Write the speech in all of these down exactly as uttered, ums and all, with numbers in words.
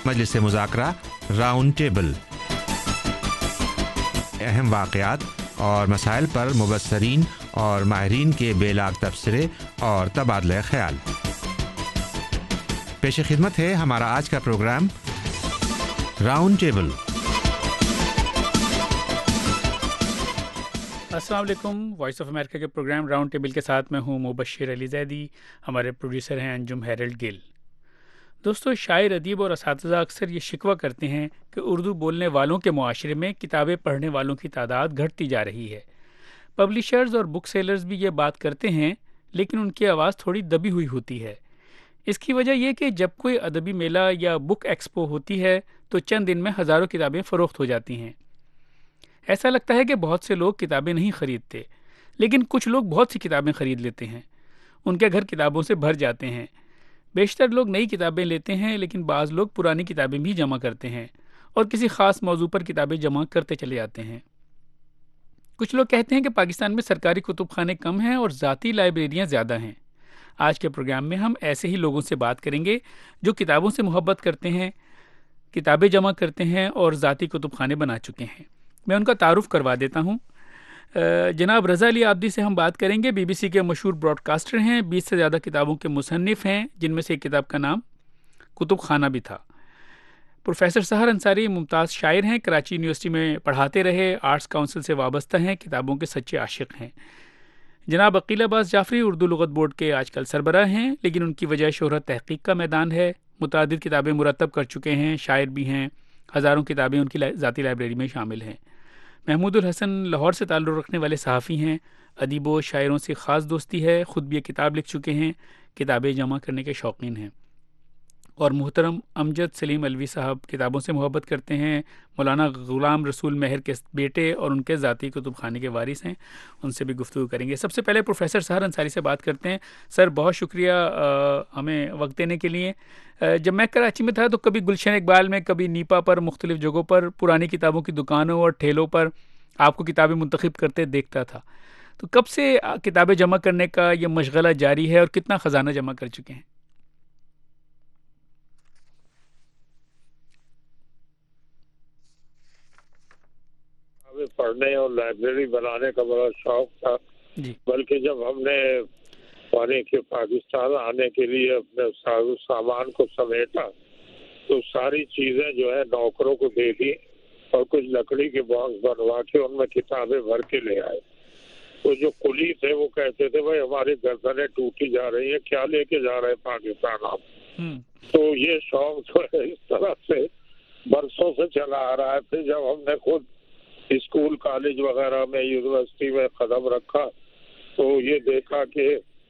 मजलिस मुज़ाकरा round table, अहम वाक़यात और मसाइल पर मुबस्सरीन और माहिरीन के बेलाग तबसरे और तबादला ख्याल। पेश खिदमत है हमारा आज का प्रोग्राम राउंड टेबल। अस्सलाम वालेकुम। वॉइस ऑफ अमेरिका के प्रोग्राम राउंड टेबल के साथ मैं हूं मुबश्शिर अली ज़ैदी। हमारे प्रोड्यूसर हैं अंजुम हैरल्ड गिल। दोस्तों, शायर, अदीब और असातिज़ा अक्सर ये शिकवा करते हैं कि उर्दू बोलने वालों के मुआशरे में किताबें पढ़ने वालों की तादाद घटती जा रही है। पब्लिशर्स और बुक सेलर्स भी ये बात करते हैं, लेकिन उनकी आवाज़ थोड़ी दबी हुई होती है। इसकी वजह यह कि जब कोई अदबी मेला या बुक एक्सपो होती है तो चंद दिन में हज़ारों किताबें फ़रोख्त हो जाती हैं। ऐसा लगता है कि बहुत से लोग किताबें नहीं ख़रीदते, लेकिन कुछ लोग बहुत सी किताबें ख़रीद लेते हैं। उनके घर किताबों से भर जाते हैं। बेशतर लोग नई किताबें लेते हैं, लेकिन बाज़ लोग पुरानी किताबें भी जमा करते हैं और किसी ख़ास मौजू पर किताबें जमा करते चले जाते हैं। कुछ लोग कहते हैं कि पाकिस्तान में सरकारी कुतुब खाने कम हैं और ज़ाती लाइब्रेरियाँ ज़्यादा हैं। आज के प्रोग्राम में हम ऐसे ही लोगों से बात करेंगे जो किताबों से मोहब्बत करते हैं, किताबें जमा करते हैं और ज़ाती कुतुब खाने बना चुके हैं। मैं उनका तारुफ करवा देता हूँ। जनाब रज़ा अली आब्दी से हम बात करेंगे। बीबीसी के मशहूर ब्रॉडकास्टर हैं, बीस से ज़्यादा किताबों के मुसन्निफ़ हैं, जिनमें से एक किताब का नाम कुतुब खाना भी था। प्रोफेसर सहर अंसारी मुमताज़ शायर हैं, कराची यूनिवर्सिटी में पढ़ाते रहे, आर्ट्स काउंसिल से वाबस्ता हैं, किताबों के सच्चे आशिक हैं। जनाब अकील अब्बास जाफरी उर्दू लुग़त बोर्ड के आजकल सरबराह हैं, लेकिन उनकी वजह शोहरत तहक़ीक़ का मैदान है। मुतादिद किताबें मुरतब कर चुके हैं, शायर भी हैं, हज़ारों किताबें उनकी ज़ाती लाइब्रेरी में शामिल हैं। महमूदुल हसन लाहौर से ताल्लुक़ रखने वाले सहाफ़ी हैं, अदीबों शायरों से ख़ास दोस्ती है, ख़ुद भी एक किताब लिख चुके हैं, किताबें जमा करने के शौकीन हैं। और मोहतरम अमजद सलीम अलवी साहब किताबों से मोहब्बत करते हैं, मौलाना ग़ुलाम रसूल मेहर के बेटे और उनके ज़ाती कुतुब खाने के वारिस हैं। उनसे भी गुफ्तगू करेंगे। सबसे पहले प्रोफेसर सहर अंसारी से बात करते हैं। सर, बहुत शुक्रिया आ, हमें वक्त देने के लिए। आ, जब मैं कराची में था तो कभी गुलशन इकबाल में, कभी नीपा पर, मुख्तलिफ जगहों पर पुरानी किताबों की दुकानों और ठेलों पर आपको किताबें मुंतखब करते देखता था। तो कब से किताबें जमा करने का ये मशगला जारी है और कितना ख़जाना जमा कर चुके हैं? पढ़ने और लाइब्रेरी बनाने का बड़ा शौक था, बल्कि जब हमने पानी के पाकिस्तान आने के लिए अपने साजो सामान को समेटा तो सारी चीज़ें जो है नौकरों को दे दी और कुछ लकड़ी के बॉक्स बनवा के उनमें किताबें भर के ले आए। तो जो कुली थे वो कहते थे, भाई हमारी गर्दनें टूटी जा रही है, क्या लेके जा रहे हैं पाकिस्तान आप? तो ये शौक जो है इस तरह से बरसों से चला आ रहा है। जब हमने खुद स्कूल, कॉलेज वगैरह में, यूनिवर्सिटी में कदम रखा तो ये देखा कि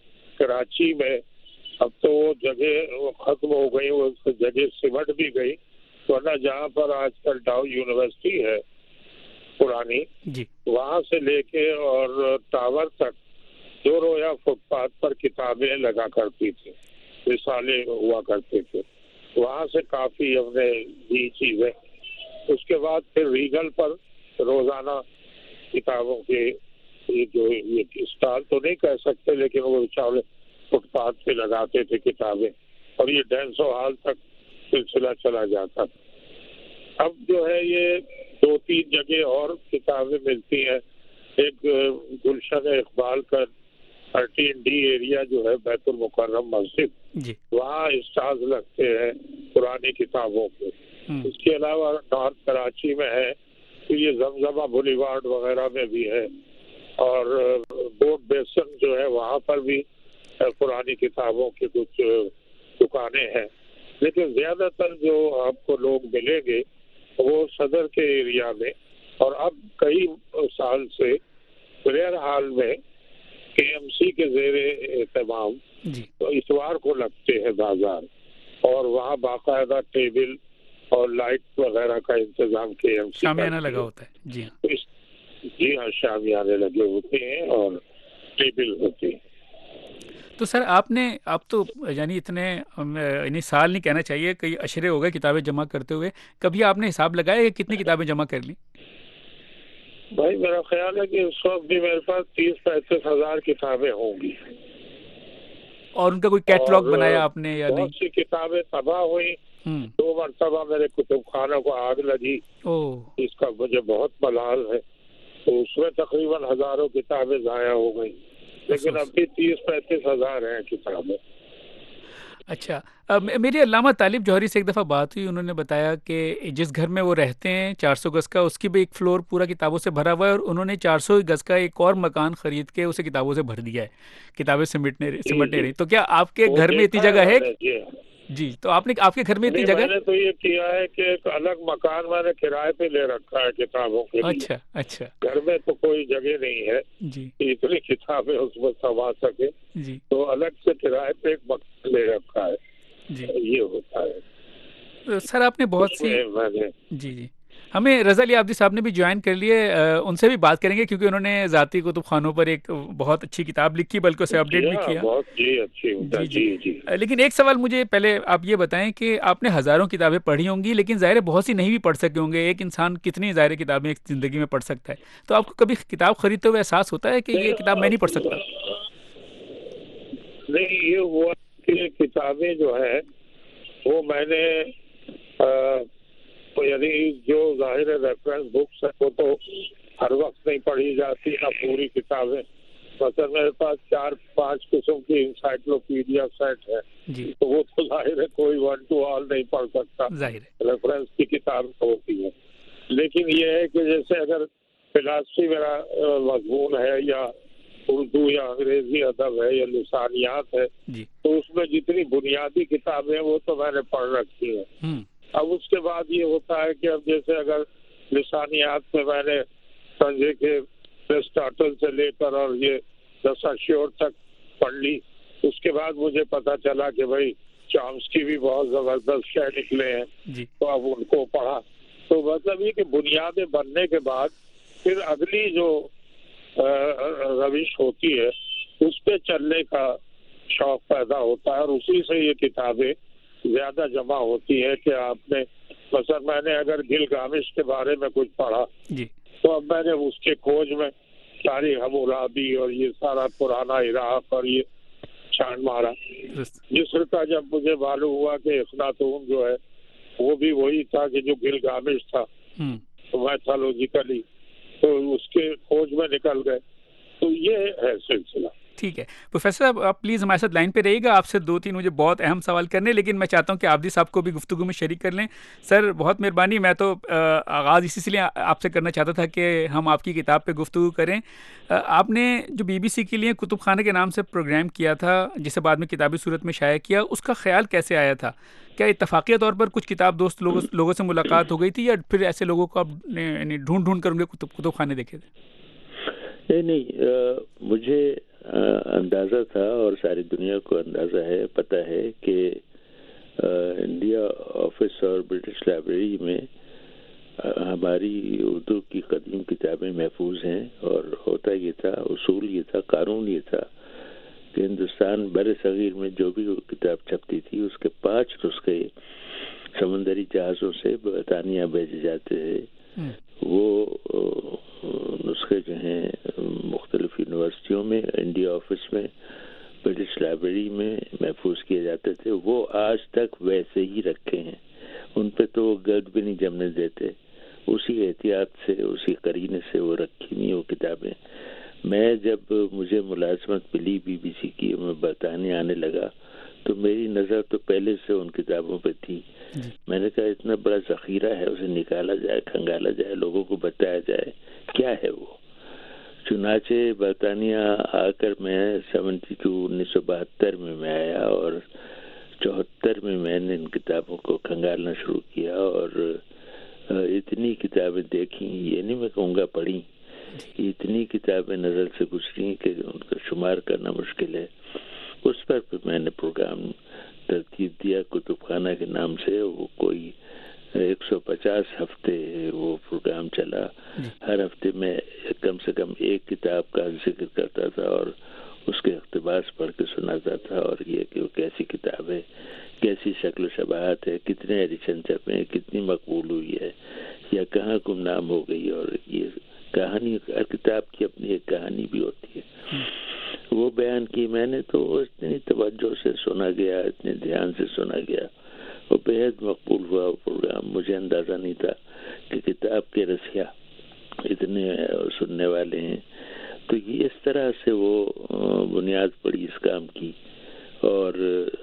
कराची में अब तो वो जगह वो खत्म हो गई, वो जगह सिमट भी गई, वरना जहाँ पर आजकल डाउ यूनिवर्सिटी है पुरानी, वहाँ से लेके और टावर तक दो रोया फुटपाथ पर किताबें लगा करती थी, रिसाले हुआ करते थे। वहाँ से काफ़ी हमने दी चीज़ें। उसके बाद फिर रीगल पर रोजाना किताबों के ये जो ये स्टॉल तो नहीं कह सकते, लेकिन वो चावल फुटपाथ पे लगाते थे किताबें, और ये डेंसो हॉल तक सिलसिला चला जाता था। अब जो है ये दो तीन जगह और किताबें मिलती हैं। एक गुलशन इकबाल का थर्टीन डी एरिया जो है बैतुल मुकर्रम मस्जिद, वहाँ स्टॉल्स लगते हैं पुरानी किताबों के। इसके अलावा नॉर्थ कराची में है, तो ये जमजमा बुलीवार्ड वगैरह में भी है, और बोट बेसन जो है वहाँ पर भी पुरानी किताबों की कुछ दुकानें हैं। लेकिन ज़्यादातर जो आपको लोग मिलेंगे वो सदर के एरिया में, और अब कई साल से प्रेयर हॉल में केएमसी के ज़ेरे एहतमाम तो इतवार को लगते हैं बाजार, और वहाँ बाकायदा टेबल और लाइट वगैरह का इंतजाम केएमसी शामियाना लगा होता है। जी हाँ, जी हाँ, शामियाने लगे होते हैं और टेबल होते हैं। तो सर आपने, आप तो यानी इतने यानी साल नहीं कहना चाहिए, कई अशरे हो गए किताबें जमा करते हुए, कभी आपने हिसाब लगाया कि कितनी किताबें जमा कर ली? भाई मेरा ख्याल है कि उस वक्त भी मेरे पास तीस पैंतीस हजार किताबें होंगी। और उनका कोई कैटलॉग बनाया आपने या नहीं? बहुत सी किताबें तबाह हुई, दो دو مرتبہ میرے کتب خانوں کو آگ لگی، اس کا مجھے بہت ملال ہے. تو اس میں تقریباً ہزاروں کتابیں ضائع ہو گئی، لیکن اب بھی تیس پینتیس ہزار ہیں کتابیں. اچھا، میری علامہ طالب جوہری سے ایک دفعہ بات ہوئی، انہوں نے بتایا کہ جس گھر میں وہ رہتے ہیں چار سو گز کا، اس کی بھی ایک فلور پورا کتابوں سے بھرا ہوا ہے، اور انہوں نے چار سو گز کا ایک اور مکان خرید کے اسے کتابوں سے بھر دیا ہے، کتابیں سمٹنے سمٹنے رہی. تو کیا آپ کے گھر میں اتنی جگہ ہے؟ جی، تو آپ نے آپ کے گھر میں اتنی جگہ؟ میں نے تو یہ کیا ہے کہ ایک الگ مکان میں نے کرائے پہ لے رکھا ہے کتابوں کے لیے. اچھا اچھا. گھر میں تو کوئی جگہ نہیں ہے جی اتنی کتابیں اس میں سما سکے، جی، تو الگ سے کرائے پہ ایک مکان لے رکھا ہے. جی یہ ہوتا ہے. سر آپ نے بہت سی جی جی ہمیں رضا علی عابدی صاحب نے بھی جوائن کر لیے، ان سے بھی بات کریں گے کیونکہ انہوں نے ذاتی کتب خانوں پر ایک بہت اچھی کتاب لکھی، بلکہ اسے اپڈیٹ بھی کیا. بہت جی اچھی جی جی جی. لیکن ایک سوال مجھے پہلے آپ یہ بتائیں کہ آپ نے ہزاروں کتابیں پڑھی ہوں گی، لیکن ظاہر بہت سی نہیں بھی پڑھ سکے ہوں گے. ایک انسان کتنی ظاہر کتابیں ایک زندگی میں پڑھ سکتا ہے؟ تو آپ کو کبھی کتاب خریدتے ہوئے احساس ہوتا ہے کہ یہ کتاب میں نہیں پڑھ سکتا؟ نہیں، یہ ہوا کہ کتابیں جو ہے وہ میں نے یعنی جو ظاہر ریفرنس بکس ہے وہ تو ہر وقت نہیں پڑھی جاتی، نہ پوری کتابیں. مثلا میرے پاس چار پانچ قسم کی انسائکلوپیڈیا سیٹ ہے، تو وہ تو ظاہر ہے کوئی ون ٹو آل نہیں پڑھ سکتا، ریفرنس کی کتاب ہوتی ہے. لیکن یہ ہے کہ جیسے اگر فلاسفی میرا مضمون ہے، یا اردو یا انگریزی ادب ہے، یا لسانیات ہے، تو اس میں جتنی بنیادی کتابیں وہ تو میں نے پڑھ رکھی ہیں. اب اس کے بعد یہ ہوتا ہے کہ اب جیسے اگر لسانیات میں میں نے سمجھے کہ ایرسٹاٹل سے لے کر اور یہ دساشیور تک پڑھ لی، اس کے بعد مجھے پتا چلا کہ بھائی چامسکی بھی بہت زبردست شے نکلے ہیں، تو اب ان کو پڑھا. تو مطلب یہ کہ بنیادیں بننے کے بعد پھر اگلی جو روش ہوتی ہے اس پہ چلنے کا شوق پیدا ہوتا ہے، اور اسی سے یہ کتابیں زیادہ جمع ہوتی ہے. کہ آپ نے مثلا میں نے اگر گلگامش کے بارے میں کچھ پڑھا تو اب میں نے اس کے کھوج میں تاریخ حمورابی اور یہ سارا پرانا عراق اور یہ چھان مارا. مصر کا جب مجھے معلوم ہوا کہ اخناتون جو ہے وہ بھی وہی تھا کہ جو گلگامش تھا، میتھالوجیکلی تو اس کے کھوج میں نکل گئے. تو یہ ہے سلسلہ. ٹھیک ہے پروفیسر صاحب، آپ پلیز ہمارے ساتھ لائن پہ رہیے گا. آپ سے دو تین مجھے بہت اہم سوال کرنے، لیکن میں چاہتا ہوں کہ عابدی صاحب کو بھی گفتگو میں شریک کر لیں. سر بہت مہربانی، میں تو آغاز اسی لیے آپ سے کرنا چاہتا تھا کہ ہم آپ کی کتاب پہ گفتگو کریں. آپ نے جو بی بی سی کے لیے کتب خانے کے نام سے پروگرام کیا تھا، جسے بعد میں کتابی صورت میں شائع کیا، اس کا خیال کیسے آیا تھا؟ کیا اتفاقیہ طور پر کچھ کتاب دوست لوگوں لوگوں سے ملاقات ہو گئی تھی، یا پھر ایسے لوگوں کو آپ نے ڈھونڈ ڈھونڈ کر ان کے کتب کتب خانے دیکھے تھے؟ نہیں نہیں، مجھے اندازہ تھا اور ساری دنیا کو اندازہ ہے، پتہ ہے کہ انڈیا آفس اور برٹش لائبریری میں ہماری اردو کی قدیم کتابیں محفوظ ہیں. اور ہوتا یہ تھا، اصول یہ تھا، قانون یہ تھا کہ ہندوستان بر صغیر میں جو بھی کتاب چھپتی تھی اس کے پانچ نسخے سمندری جہازوں سے برطانیہ بھیجے جاتے تھے. وہ نسخے جو ہیں مختلف یونیورسٹیوں میں، انڈیا آفس میں، برٹش لائبریری میں محفوظ کیے جاتے تھے. وہ آج تک ویسے ہی رکھے ہیں، ان پہ تو وہ گرد بھی نہیں جمنے دیتے. اسی احتیاط سے، اسی قرینے سے وہ رکھی ہوئی وہ کتابیں. میں جب مجھے ملازمت ملی بی بی سی کی، میں برطانیہ آنے لگا، تو میری نظر تو پہلے سے ان کتابوں پہ تھی. میں نے کہا اتنا بڑا ذخیرہ ہے، اسے نکالا جائے، کھنگالا جائے، لوگوں کو بتایا جائے کیا ہے وہ. چنانچہ برطانیہ آ کر میں سیونٹی ٹو انیس سو بہتر میں میں آیا، اور چوہتر میں میں نے ان کتابوں کو کھنگالنا شروع کیا، اور اتنی کتابیں دیکھیں، یہ نہیں میں کہوں گا پڑھی، اتنی کتابیں نظر سے گزری کہ ان کا شمار کرنا مشکل ہے. اس پر میں نے پروگرام ترتیب دیا کتب خانہ کے نام سے. وہ کوئی ایک سو پچاس ہفتے وہ پروگرام چلا. ہر ہفتے میں کم سے کم ایک کتاب کا ذکر کرتا تھا اور اس کے اقتباس پڑھ کے سناتا تھا، اور یہ کہ وہ کیسی کتاب ہے، کیسی شکل و شباہت ہے، کتنے ایڈیشن چھپے ہیں، کتنی مقبول ہوئی ہے، یا کہاں گمنام ہو گئی. اور یہ کہانی، ہر کتاب کی اپنی ایک کہانی بھی ہوتی ہے، وہ بیان کی میں نے. تو اتنی توجہ سے سنا گیا، اتنے دھیان سے سنا گیا، اور بےحد مقبول ہوا وہ پروگرام. مجھے اندازہ نہیں تھا کہ کتاب کے رسیا اتنے سننے والے ہیں. تو یہ اس طرح سے وہ بنیاد پڑی اس کام کی. اور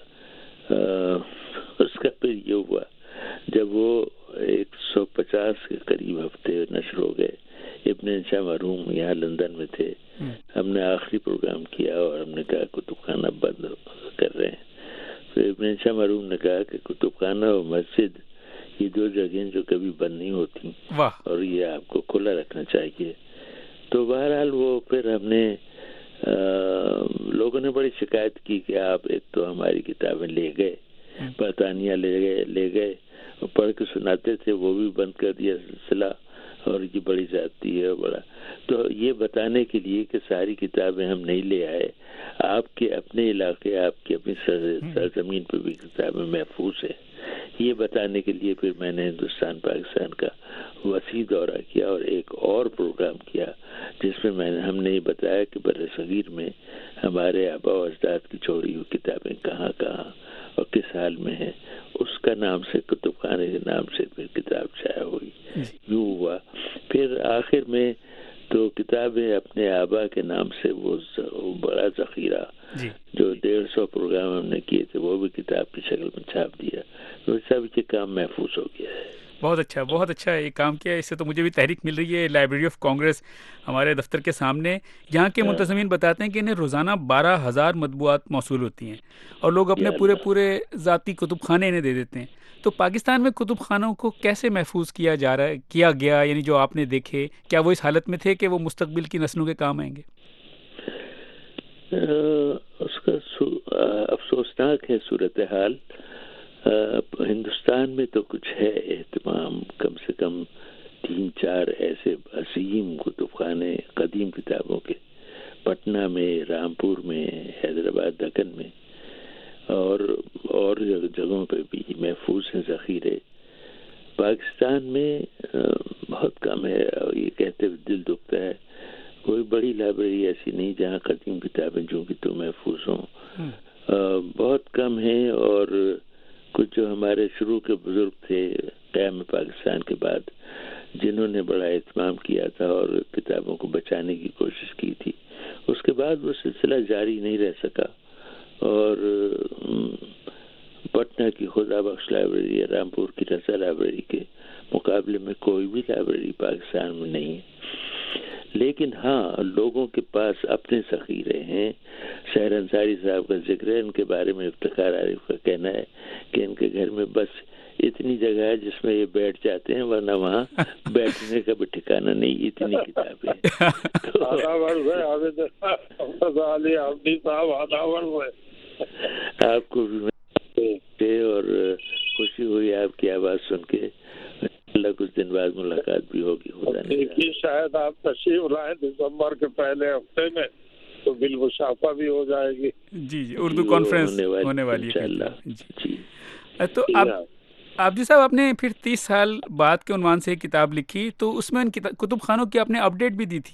اس کا پھر یہ ہوا جب وہ ایک سو پچاس کے قریب ہفتے نشر ہو گئے. ابن انشا مرحوم یہاں لندن میں تھے. ہم نے آخری پروگرام کیا اور ہم نے کہا کتب خانہ بند کر رہے ہیں. پھر ابن انشا مرحوم نے کہا کہ کتب خانہ اور مسجد یہ دو جگہیں جو کبھی بند نہیں ہوتی اور یہ آپ کو کھلا رکھنا چاہیے. تو بہرحال وہ پھر ہم نے لوگوں نے بڑی شکایت کی کہ آپ ایک تو ہماری کتابیں لے گئے, برطانیہ لے گئے لے گئے اور پڑھ کے سناتے تھے, وہ بھی بند کر دیا سلسلہ, اور یہ بڑی زیادتی ہے بڑا. تو یہ بتانے کے لیے کہ ساری کتابیں ہم نہیں لے آئے, آپ کے اپنے علاقے, آپ کی اپنی سرزمین پہ بھی کتابیں محفوظ ہیں, یہ بتانے کے لیے پھر میں نے ہندوستان پاکستان کا وسیع دورہ کیا اور ایک اور پروگرام کیا جس میں میں نے ہم نے یہ بتایا کہ بر صغیر میں ہمارے آبا و اجداد کی چھوڑی ہوئی کتابیں کہاں کہاں اور کس حال میں ہیں. اس کا نام سے کتب خانے کے نام سے پھر کتاب شائع ہوئی. یوں ہوا. پھر آخر میں تو کتابیں اپنے آبا کے نام سے وہ بڑا ذخیرہ جو ڈیڑھ سو پروگرام ہم نے کیے تھے وہ بھی کتاب کی شکل میں چھاپ دیا. تو سب یہ کام محفوظ ہو گیا ہے. بہت اچھا بہت اچھا یہ کام کیا. اس سے تو مجھے بھی تحریک مل رہی ہے. لائبریری آف کانگریس ہمارے دفتر کے سامنے, یہاں کے منتظمین بتاتے ہیں کہ انہیں روزانہ بارہ ہزار مطبوعات موصول ہوتی ہیں اور لوگ اپنے پورے پورے ذاتی کتب خانے انہیں دے دیتے ہیں. تو پاکستان میں کتب خانوں کو کیسے محفوظ کیا جا رہا ہے کیا گیا, یعنی جو آپ نے دیکھے, کیا وہ اس حالت میں تھے کہ وہ مستقبل کی نسلوں کے کام آئیں گے؟ اس کا افسوسناک ہے صورتحال. ہندوستان میں تو کچھ ہے اہتمام, کم سے کم تین چار ایسے عظیم کتب خانے قدیم کتابوں کے پٹنہ میں, رامپور میں, حیدرآباد دکن میں اور اور جگہوں پہ بھی محفوظ ہیں ذخیرے. پاکستان میں بہت کم ہے. یہ کہتے ہوئے دل دکھتا ہے کوئی بڑی لائبریری ایسی نہیں جہاں قدیم کتابیں جو کہ تو محفوظ ہوں. بہت کم ہیں. اور کچھ جو ہمارے شروع کے بزرگ تھے قیام پاکستان کے بعد جنہوں نے بڑا اہتمام کیا تھا اور کتابوں کو بچانے کی کوشش کی تھی, اس کے بعد وہ سلسلہ جاری نہیں رہ سکا. اور پٹنہ کی خدا بخش لائبریری یا رامپور کی رضا لائبریری کے مقابلے میں کوئی بھی لائبریری پاکستان میں نہیں ہے. لیکن ہاں لوگوں کے پاس اپنے ذخیرے ہیں. شہر انصاری صاحب کا ذکر ہے, ان کے بارے میں افتخار عارف کا کہنا ہے کہ ان کے گھر میں بس اتنی جگہ ہے جس میں یہ بیٹھ جاتے ہیں, ورنہ وہاں بیٹھنے کا بھی ٹھکانہ نہیں, اتنی کتابیں. آپ کو بھی اور خوشی ہوئی آپ کی آواز سن کے. اللہ کچھ دن بعد ملاقات بھی ہوگی. دیکھیے شاید آپ تشریف لائیں دسمبر کے پہلے ہفتے میں تو بالمشافہ بھی ہو جائے گی. جی جی اردو کانفرنس ہونے والی ہے انشاءاللہ. جی تو آپ آپ جی صاحب آپ نے پھر تیس سال بعد کے عنوان سے ایک کتاب لکھی, تو اس میں ان کتب خانوں کی آپ نے اپڈیٹ بھی دی تھی.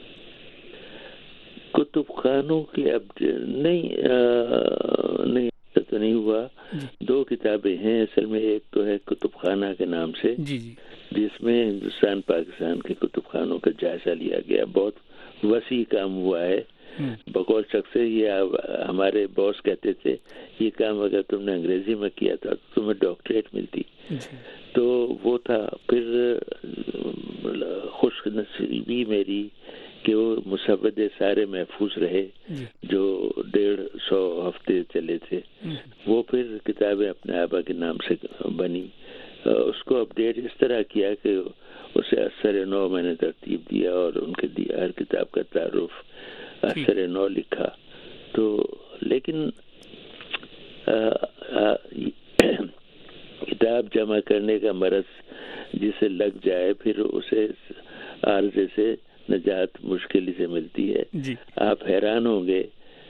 کتب خانوں کی اپڈیٹ نہیں نہیں تو نہیں ہوا. دو کتابیں ہیں اصل میں. ایک تو ہے کتب خانہ کے نام سے جی جی جس میں ہندوستان پاکستان کے کتب خانوں کا جائزہ لیا گیا. بہت وسیع کام ہوا ہے. بقول شخص یہ ہمارے باس کہتے تھے یہ کام اگر تم نے انگریزی میں کیا تھا تو تمہیں ڈاکٹریٹ ملتی. تو وہ تھا. پھر خوش نصیبی میری کہ وہ مسودے سارے محفوظ رہے جو ڈیڑھ سو ہفتے چلے تھے. وہ پھر کتابیں اپنے آبا کے نام سے بنی. اس کو اپڈیٹ اس طرح کیا کہ اسے اثر نو میں نے ترتیب دیا اور ان کے دیا ہر کتاب کا تعارف اثر نو لکھا. تو لیکن کتاب جمع کرنے کا مرض جسے لگ جائے پھر اسے عارضے سے نجات مشکل سے ملتی ہے. جی. آپ حیران ہوں گے.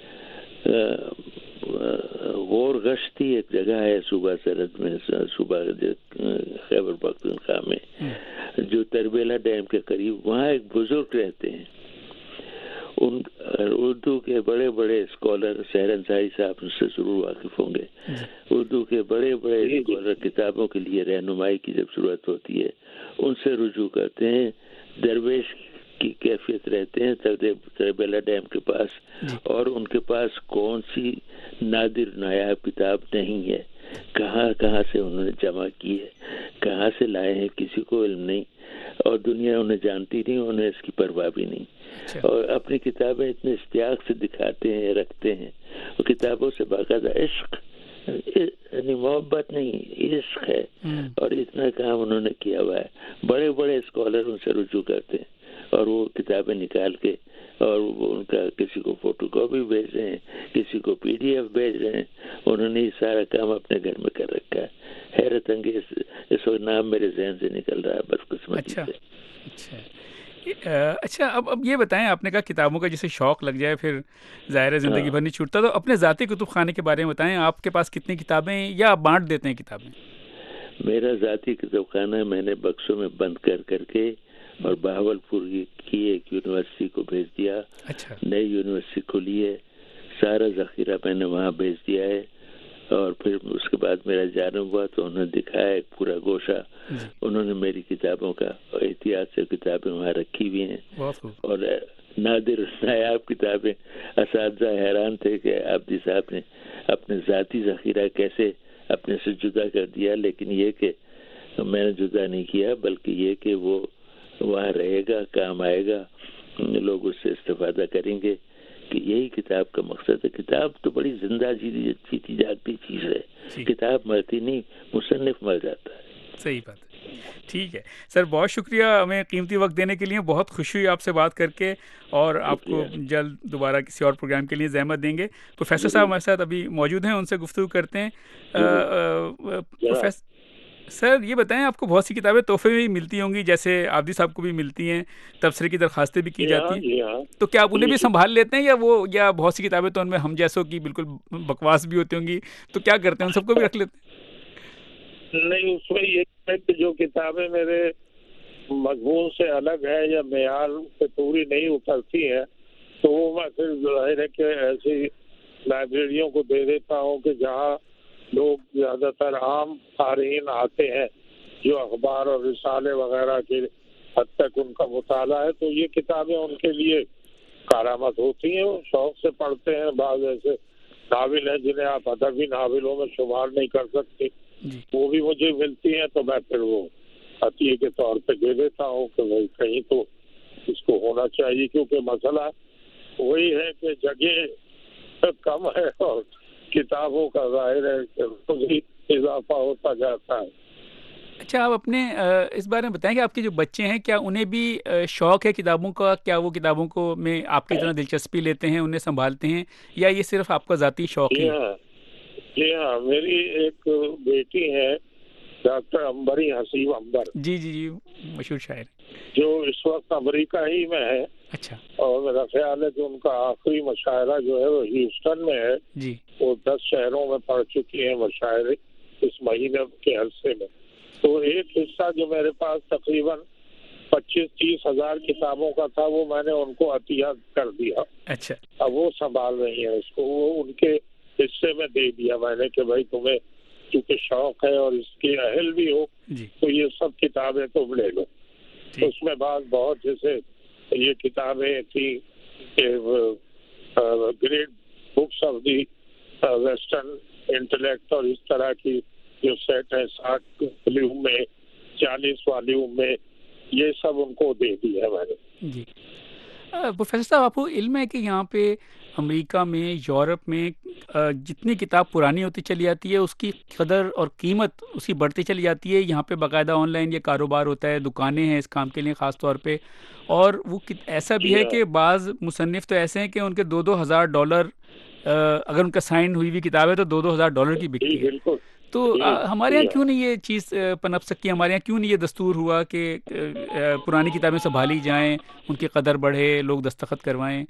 غور گشتی ایک جگہ ہے صوبہ سرحد میں, صوبہ خیبر پختونخوا میں, جو تربیلا ڈیم کے قریب. وہاں ایک بزرگ رہتے ہیں. ان اردو کے بڑے بڑے اسکالر، سحر انصاری صاحب سے ضرور واقف ہوں گے، اردو کے بڑے بڑے اسکالر کتابوں کے لیے رہنمائی کی جب ضرورت ہوتی ہے ان سے رجوع کرتے ہیں. درویش کی کیفیت رہتے ہیں تربیلا ڈیم کے پاس، اور ان کے پاس کون سی نادر نایاب کتاب نہیں ہے، کہاں کہاں سے انہوں نے جمع کی ہے، کہاں سے لائے ہیں، کسی کو علم نہیں، اور دنیا انہیں جانتی نہیں، انہیں اس کی پرواہ بھی نہیں. اور اپنی کتابیں اتنے اشتیاق سے دکھاتے ہیں، رکھتے ہیں. وہ کتابوں سے باقاعدہ عشق، یعنی محبت نہیں، عشق ہے، اور اتنا کام انہوں نے کیا ہوا ہے. بڑے بڑے اسکالر ان سے رجوع کرتے ہیں اور وہ کتابیں نکال کے اور وہ ان کا کسی کو فوٹو کاپی بھیج رہے ہیں، کسی کو پی ڈی ایف بھیج رہے ہیں. انہوں نے یہ سارا کام اپنے گھر میں کر رکھا ہے. حیرت انگیز اس وقت نام میرے ذہن سے نکل رہا ہے بدقسمتی سے. اچھا اچھا اب اب یہ بتائیں، آپ نے کہا کتابوں کا جسے شوق لگ جائے پھر ظاہر ہے زندگی بھر نہیں چھوٹتا، تو اپنے ذاتی کتب خانے کے بارے میں بتائیں. آپ کے پاس کتنی کتابیں ہیں یا آپ بانٹ دیتے ہیں کتابیں؟ میرا ذاتی کتب خانہ میں نے بکسوں میں بند کر کر کے اور بہاول پور کی ایک یونیورسٹی کو بھیج دیا. اچھا. نئی یونیورسٹی کھلی ہے، سارا ذخیرہ میں نے وہاں بھیج دیا ہے. اور پھر اس کے بعد میرا جانب ہوا تو انہوں نے دکھایا ایک پورا گوشہ. انہوں نے میری کتابوں کا احتیاط سے کتابیں وہاں رکھی ہوئی ہیں، اور نادر نایاب کتابیں. اساتذہ حیران تھے کہ عابدی صاحب نے اپنے ذاتی ذخیرہ کیسے اپنے سے جدا کر دیا، لیکن یہ کہ میں نے جدا نہیں کیا، بلکہ یہ کہ وہ وہاں رہے گا، کام آئے گا، لوگ اس سے استفادہ کریں گے، کہ یہی کتاب کا مقصد ہے. کتاب تو بڑی زندہ جیتی جاگتی چیز ہے، کتاب مرتی نہیں، مصنف مر جاتا ہے. صحیح بات ہے. ٹھیک ہے سر، بہت شکریہ ہمیں قیمتی وقت دینے کے لیے. بہت خوشی ہوئی آپ سے بات کر کے، اور آپ کو جلد دوبارہ کسی اور پروگرام کے لیے زحمت دیں گے. پروفیسر صاحب ہمارے ساتھ ابھی موجود ہیں، ان سے گفتگو کرتے ہیں. پروفیسر سر یہ بتائیں، آپ کو بہت سی کتابیں تحفے میں بھی ملتی ہوں گی، جیسے عابدی صاحب کو بھی ملتی ہیں، تبصرے کی درخواستیں بھی کی جاتی ہیں، تو کیا آپ انہیں بھی سنبھال لیتے ہیں، یا وہ یا بہت سی کتابیں تو ان میں ہم جیسوں کی بالکل بکواس بھی ہوتی ہوں گی، تو کیا کرتے ہیں، ان سب کو بھی رکھ لیتے ہیں؟ نہیں، اس میں یہ ہے کہ جو کتابیں میرے مضمون سے الگ ہے یا معیار سے پوری نہیں اترتی ہیں تو وہ میں پھر ظاہر ہے کہ ایسی لائبریریوں کو دے دیتا ہوں کہ جہاں لوگ زیادہ تر عام قارئین آتے ہیں، جو اخبار اور رسالے وغیرہ کے حد تک ان کا مطالعہ ہے، تو یہ کتابیں ان کے لیے کارآمد ہوتی ہیں. وہ شوق سے پڑھتے ہیں. بعض ایسے ناول ہیں جنہیں آپ ادبی ناولوں میں شمار نہیں کر سکتے، وہ بھی مجھے ملتی ہیں، تو میں پھر وہ عطیے کے طور پہ دے دیتا ہوں کہ بھائی کہیں تو اس کو ہونا چاہیے، کیونکہ مسئلہ وہی ہے کہ جگہ کم ہے اور کتابوں کا ظاہر ہے کہ خود ہی اضافہ ہوتا جاتا ہے. اچھا، آپ اپنے اس بارے میں بتائیں کہ آپ کے جو بچے ہیں، کیا انہیں بھی شوق ہے کتابوں کا؟ کیا وہ کتابوں کو میں آپ کی طرح دلچسپی لیتے ہیں، انہیں سنبھالتے ہیں، یا یہ صرف آپ کا ذاتی شوق ہے؟ جی ہاں جی ہاں میری ایک بیٹی ہے ڈاکٹر امبری حسیب امبر، جی جی جی مشہور شاعر، جو اس وقت امریکہ ہی میں ہے. اچھا. اور میرا خیال ہے کہ ان کا آخری مشاعرہ جو ہے وہ ہیوسٹن میں ہے. جی. وہ دس شہروں میں پڑھ چکی ہیں مشاعرے اس مہینے کے عرصے میں. تو ایک حصہ جو میرے پاس تقریباً پچیس تیس ہزار کتابوں کا تھا، وہ میں نے ان کو عطیہ کر دیا. اچھا. اب وہ سنبھال رہی ہیں اس کو. وہ ان کے حصے میں دے دیا میں نے کہ بھائی تمہیں چونکہ شوق ہے اور اس کی اہل بھی ہو، جی، تو یہ سب کتابیں تم لے لو. اس میں بعض بہت جیسے یہ کتابیں تھیں کہ great books of the western intellect, اور اس طرح کی جو سیٹ ہے ساٹھ والیوم میں، چالیس والیوم میں، یہ سب ان کو دے دیا ہے میں نے. جی. پروفیسر صاحب، آپ کو علم ہے کہ یہاں پہ امریکہ میں، یورپ میں جتنی کتاب پرانی ہوتی چلی جاتی ہے اس کی قدر اور قیمت اس کی بڑھتی چلی جاتی ہے. یہاں پہ باقاعدہ آن لائن یہ کاروبار ہوتا ہے، دکانیں ہیں اس کام کے لیے خاص طور پہ، اور وہ ایسا بھی ہے کہ بعض مصنف تو ایسے ہیں کہ ان کے دو دو ہزار ڈالر، اگر ان کا سائن ہوئی ہوئی کتاب ہے تو دو دو ہزار ڈالر کی بکتی ہے. تو ہمارے یہاں کیوں نہیں یہ چیز پنپ سکتی؟ ہمارے یہاں کیوں نہیں یہ دستور ہوا کہ پرانی کتابیں سنبھالی جائیں، ان کی قدر بڑھے، لوگ دستخط کروائیں؟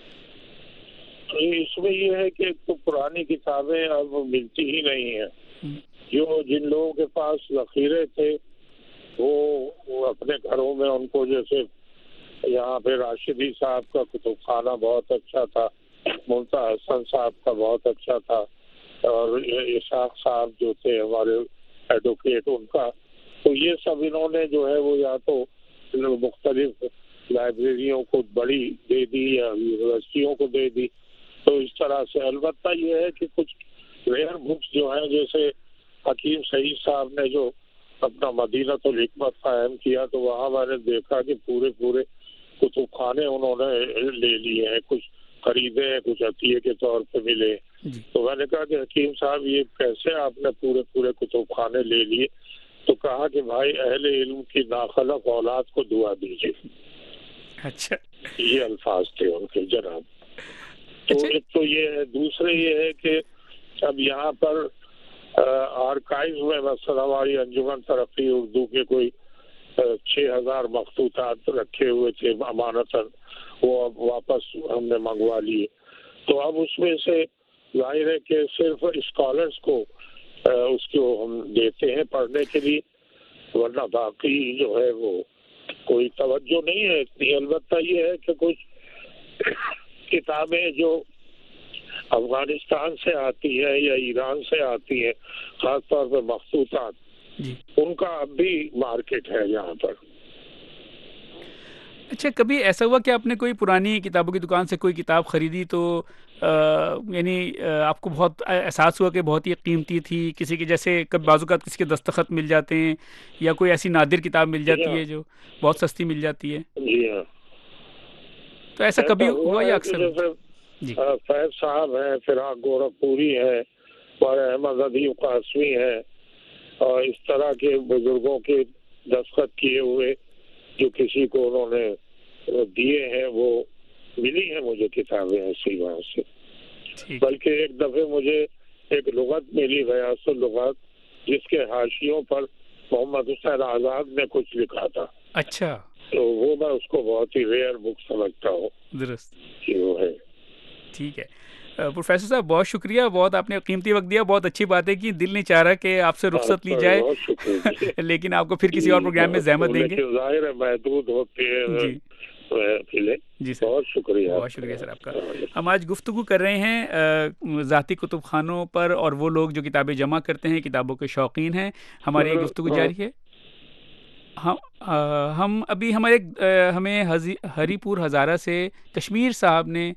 اس میں یہ ہے کہ تو پرانی کتابیں اب ملتی ہی نہیں ہیں. جو جن لوگوں کے پاس ذخیرے تھے وہ اپنے گھروں میں ان کو جیسے یہاں پہ راشدی صاحب کا کتب خانہ بہت اچھا تھا، ممتا حسن صاحب کا بہت اچھا تھا، اور اسحاق صاحب جو تھے ہمارے ایڈوکیٹ ان کا. تو یہ سب انہوں نے جو ہے وہ یا تو مختلف لائبریریوں کو بڑی دے دی یا یونیورسٹیوں کو دے دی. تو اس طرح سے البتہ یہ ہے کہ کچھ ریئر بکس جو ہیں، جیسے حکیم سعید صاحب نے جو اپنا مدینۃ الحکمت قائم کیا، تو وہاں میں نے دیکھا کہ پورے پورے کتب خانے انہوں نے لے لیے ہیں، کچھ خریدے ہیں، کچھ عطیے کے طور پہ ملے. تو میں نے کہا کہ حکیم صاحب یہ کیسے آپ نے پورے پورے کتب خانے لے لیے؟ تو کہا کہ بھائی اہل علم کی ناخلف اولاد کو دعا دیجیے. اچھا، یہ الفاظ تھے ان کے جناب. تو ایک تو یہ ہے، دوسرے یہ ہے کہ اب یہاں پر آرکائیو میں مثلا ہماری انجمن ترقی اردو کے کوئی چھ ہزار مخطوطات رکھے ہوئے تھے امانتاً، وہ اب واپس ہم نے منگوا لیے. تو اب اس میں سے ظاہر ہے کہ صرف اسکالرس کو اس کو ہم دیتے ہیں پڑھنے کے لیے، ورنہ باقی جو ہے وہ کوئی توجہ نہیں ہے اتنی. البتہ یہ ہے کہ کچھ کتابیں جو افغانستان سے آتی ہے یا ایران سے آتی ہیں، خاص طور پہ مخطوطات، ان کا اب بھی مارکیٹ ہے یہاں پر. اچھا، کبھی ایسا ہوا کہ آپ نے کوئی پرانی کتابوں کی دکان سے کوئی کتاب خریدی تو یعنی آپ کو بہت احساس ہوا کہ بہت ہی قیمتی تھی، کسی کے جیسے کب بعض اوقات کسی کے دستخط مل جاتے ہیں یا کوئی ایسی نادر کتاب مل جاتی ہے جو بہت سستی مل جاتی ہے؟ جی ہاں، تو ایسا کبھی ہوا یا اکثر؟ جی، فیض صاحب ہیں، فراق گورکھپوری ہیں، اور احمد ادیب قاسمی ہیں، اور اس طرح کے بزرگوں کے دستخط کیے ہوئے جو کسی کو انہوں نے دیے ہیں، وہ ملی ہیں مجھے کتابیں ایسی وہاں سے. بلکہ ایک دفعہ مجھے ایک لغت ملی، غیاث اللغات، جس کے حاشیوں پر محمد حسین آزاد نے کچھ لکھا تھا. اچھا، تو وہ میں اس کو بہت ہی ریئر بک سمجھتا ہوں. درست، وہ ہے. ٹھیک ہے پروفیسر صاحب، بہت شکریہ، بہت آپ نے قیمتی وقت دیا، بہت اچھی باتیں کی. دل نہیں چاہ رہا کہ آپ سے رخصت لی جائے لیکن آپ کو پھر کسی اور پروگرام میں زحمت دیں گے. ظاہر ہے محدود ہوتے ہیں. جی جی سر، بہت شکریہ، بہت شکریہ سر آپ کا. ہم آج گفتگو کر رہے ہیں ذاتی کتب خانوں پر اور وہ لوگ جو کتابیں جمع کرتے ہیں، کتابوں کے شوقین ہیں. ہماری یہ گفتگو جاری ہے. ہم ہم ابھی ہمارے ہمیں ہری پور ہزارہ سے کشمیر صاحب نے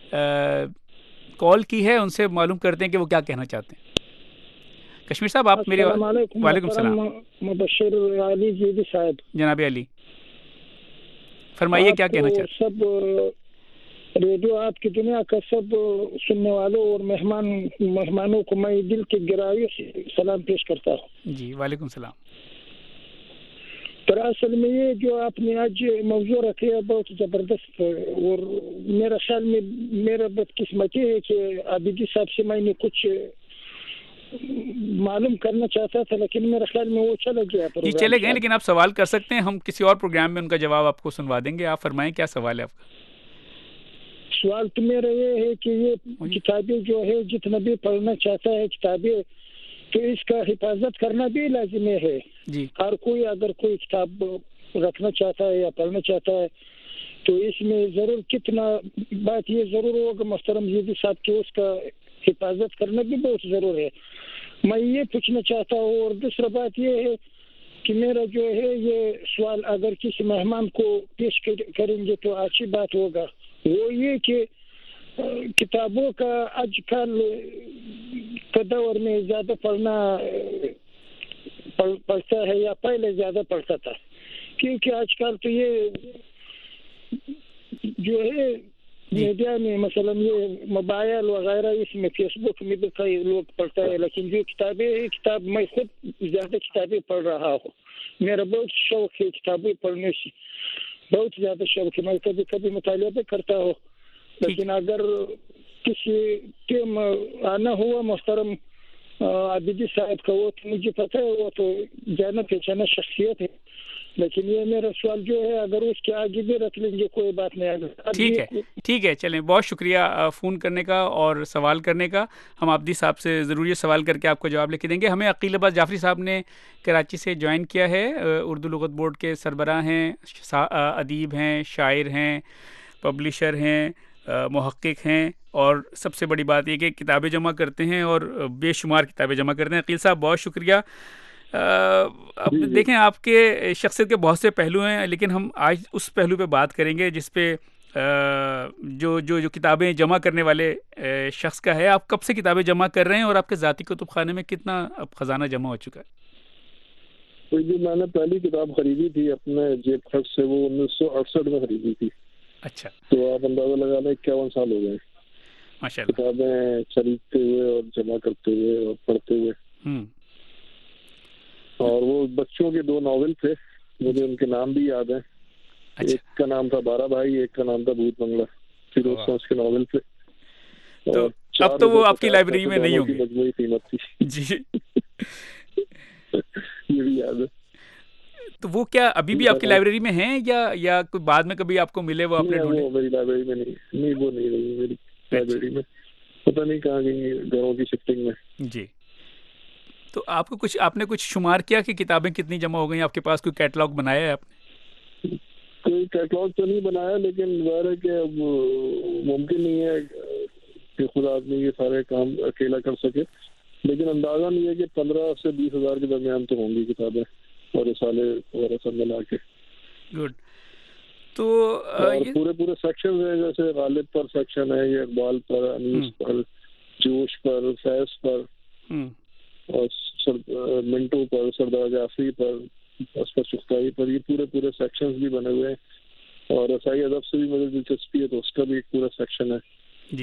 کال کی ہے، ان سے معلوم کرتے ہیں کہ وہ کیا کہنا چاہتے ہیں. کشمیر صاحب آپ میرے وعلیکم السلام. مبشر علی جیدی صاحب. جناب علی فرمائیے کیا کہنا چاہتے ہیں. سب ریڈیو آپ کی دنیا کا سب سننے والوں اور مہمان مہمانوں کو میں دل کی گہرائیوں سے سلام پیش کرتا ہوں. جی وعلیکم السلام. دراصل میں یہ جو آپ نے آج موضوع رکھے ہے بہت زبردست ہے، اور میرا خیال میں میرا بدقسمتی ہے کہ عابدی صاحب سے میں نے کچھ معلوم کرنا چاہتا تھا، لیکن میرا خیال میں وہ چلے گیا. جی چلے گئے، لیکن آپ سوال کر سکتے ہیں، ہم کسی اور پروگرام میں ان کا جواب آپ کو سنوا دیں گے. آپ فرمائیں کیا سوال ہے آپ کا. سوال تو میرا یہ ہے کہ یہ کتابیں جو ہے جتنا بھی پڑھنا چاہتا ہے کتابیں، تو اس کا حفاظت کرنا بھی لازمی ہے. جی، ہر کوئی اگر کوئی کتاب رکھنا چاہتا ہے یا پڑھنا چاہتا ہے تو اس میں ضرور کتنا بات یہ ضرور ہوگا محترم جیدی صاحب کہ اس کا حفاظت کرنا بھی بہت ضرور ہے. میں یہ پوچھنا چاہتا ہوں، اور دوسرا بات یہ ہے کہ میرا جو ہے یہ سوال اگر کسی مہمان کو پیش کریں گے تو اچھی بات ہوگا. وہ یہ کہ کتابوں کا آج کل کے دور میں زیادہ پڑھنا پڑھتا ہے یا پہلے زیادہ پڑھتا تھا، کیونکہ آج کل تو یہ جو ہے میڈیا میں مثلا یہ موبائل وغیرہ اس میں فیس بک میں بھی کئی لوگ پڑھتا ہے، لیکن جو کتابیں کتاب میں خود زیادہ کتابیں پڑھ رہا ہوں. میرا بہت شوق ہے کتابیں پڑھنے سے، بہت زیادہ شوق ہے. میں کبھی کبھی مطالعہ بھی کرتا ہوں، لیکن اگر کسی ٹیم آنا ہوا محترم عابدی صاحب کا، وہ تو مجھے پتہ ہے وہ تو جانا پہچانا شخصیت ہے، لیکن یہ میرا سوال جو ہے اگر اس کے آگے بھی رکھ لیں گے کوئی بات نہیں. اگر ٹھیک ہے ٹھیک ہے چلیں, بہت شکریہ فون کرنے کا اور سوال کرنے کا. ہم عابدی صاحب سے ضرور یہ سوال کر کے آپ کو جواب لے کے دیں گے. ہمیں عقیل عباس جعفری صاحب نے کراچی سے جوائن کیا ہے, اردو لغت بورڈ کے سربراہ ہیں, ادیب ہیں, شاعر ہیں, پبلشر ہیں, محقق ہیں, اور سب سے بڑی بات یہ کہ کتابیں جمع کرتے ہیں اور بے شمار کتابیں جمع کرتے ہیں. عقیل صاحب بہت شکریہ. اب دیکھیں آپ کے شخصیت کے بہت سے پہلو ہیں, لیکن ہم آج اس پہلو پہ بات کریں گے جس پہ جو جو جو کتابیں جمع کرنے والے شخص کا ہے. آپ کب سے کتابیں جمع کر رہے ہیں اور آپ کے ذاتی کتب خانے میں کتنا اب خزانہ جمع ہو چکا ہے؟ جی میں نے پہلی کتاب خریدی تھی اپنے جیب خرچ سے, وہ انیس سو اڑسٹھ میں خریدی تھی. اچھا, تو آپ اندازہ لگا لیں اکیاون سال ہو گئے ماشاء اللہ کتابیں خریدتے ہوئے اور جمع کرتے ہوئے اور پڑھتے ہوئے. ہوں اور وہ بچوں کے دو ناول تھے, مجھے ان کے نام بھی یاد ہیں. ایک کا نام تھا بارہ بھائی, ایک کا نام تھا بھوت بنگلہ. پھر اس کے ناول تھے. اب تو وہ آپ کی لائبریری میں نہیں ہوں گے. مجموعی قیمت تھی جی, یہ بھی یاد ہے. تو وہ کیا ابھی بھی آپ کی لائبریری میں ہیں یا یا کوئی بعد میں کبھی آپ کو ملے وہ آپ نے ڈھونڈے؟ وہ میری لائبریری میں نہیں, نہیں وہ نہیں رہی میری لائبریری میں, پتہ نہیں کہاں گئی گھروں کی شفٹنگ میں. جی, تو آپ کو کچھ آپ نے کچھ شمار کیا کہ کتابیں کتنی جمع ہو گئی آپ کے پاس؟ کوئی کیٹلاگ بنایا ہے آپ نے؟ کوئی کیٹلاگ تو نہیں بنایا, لیکن ظاہر ہے کہ اب ممکن نہیں ہے کہ خود آدمی یہ سارے کام اکیلا کر سکے, لیکن اندازہ نہیں ہے کہ پندرہ سے بیس ہزار کے درمیان تو ہوں گی کتابیں اور رسالے وغیرہ سب ملا کے. گڈ. تو پورے پورے سیکشن ہیں, جیسے غالب پر سیکشن ہے, یہ اقبال پر, انیس پر, جوش پر, فیض پر, اور منٹو پر, سردار جعفری پر, اسکر سختائی پر, یہ پورے پورے سیکشنز بھی بنے ہوئے ہیں. اور رسائی ادب سے بھی مجھے دلچسپی ہے تو اس کا بھی ایک پورا سیکشن ہے. جی,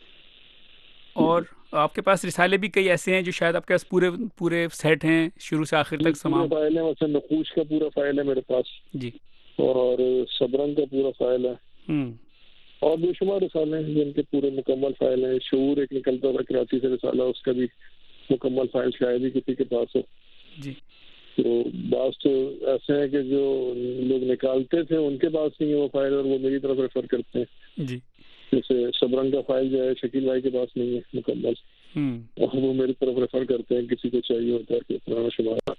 اور آپ کے پاس رسالے بھی کئی ایسے ہیں جو شاید آپ کے پاس پورے پورے سیٹ ہیں شروع سے آخر تک تمام فائل ہیں. مثلا نقوش کا پورا فائل ہے میرے پاس. جی, اور صبرنگ کا پورا فائل ہے. ہوں اور بے شمار رسالے ہیں جن کے پورے مکمل فائل ہیں. شعور ایک نکلتا تھا کراچی سے رسالہ, اس کا بھی مکمل فائل شاید ہی کسی کے پاس ہو. جی, تو بعض تو ایسے ہیں کہ جو لوگ نکالتے تھے ان کے پاس نہیں ہے وہ فائل, اور وہ میری طرف ریفر کرتے ہیں. جی, جیسے صبرنگ کا فائل جو ہے شکیل بھائی کے پاس نہیں ہے مکمل, اور وہ میری طرف ریفر کرتے ہیں کسی کو چاہیے ہوتا ہے کہ پرانا شمار.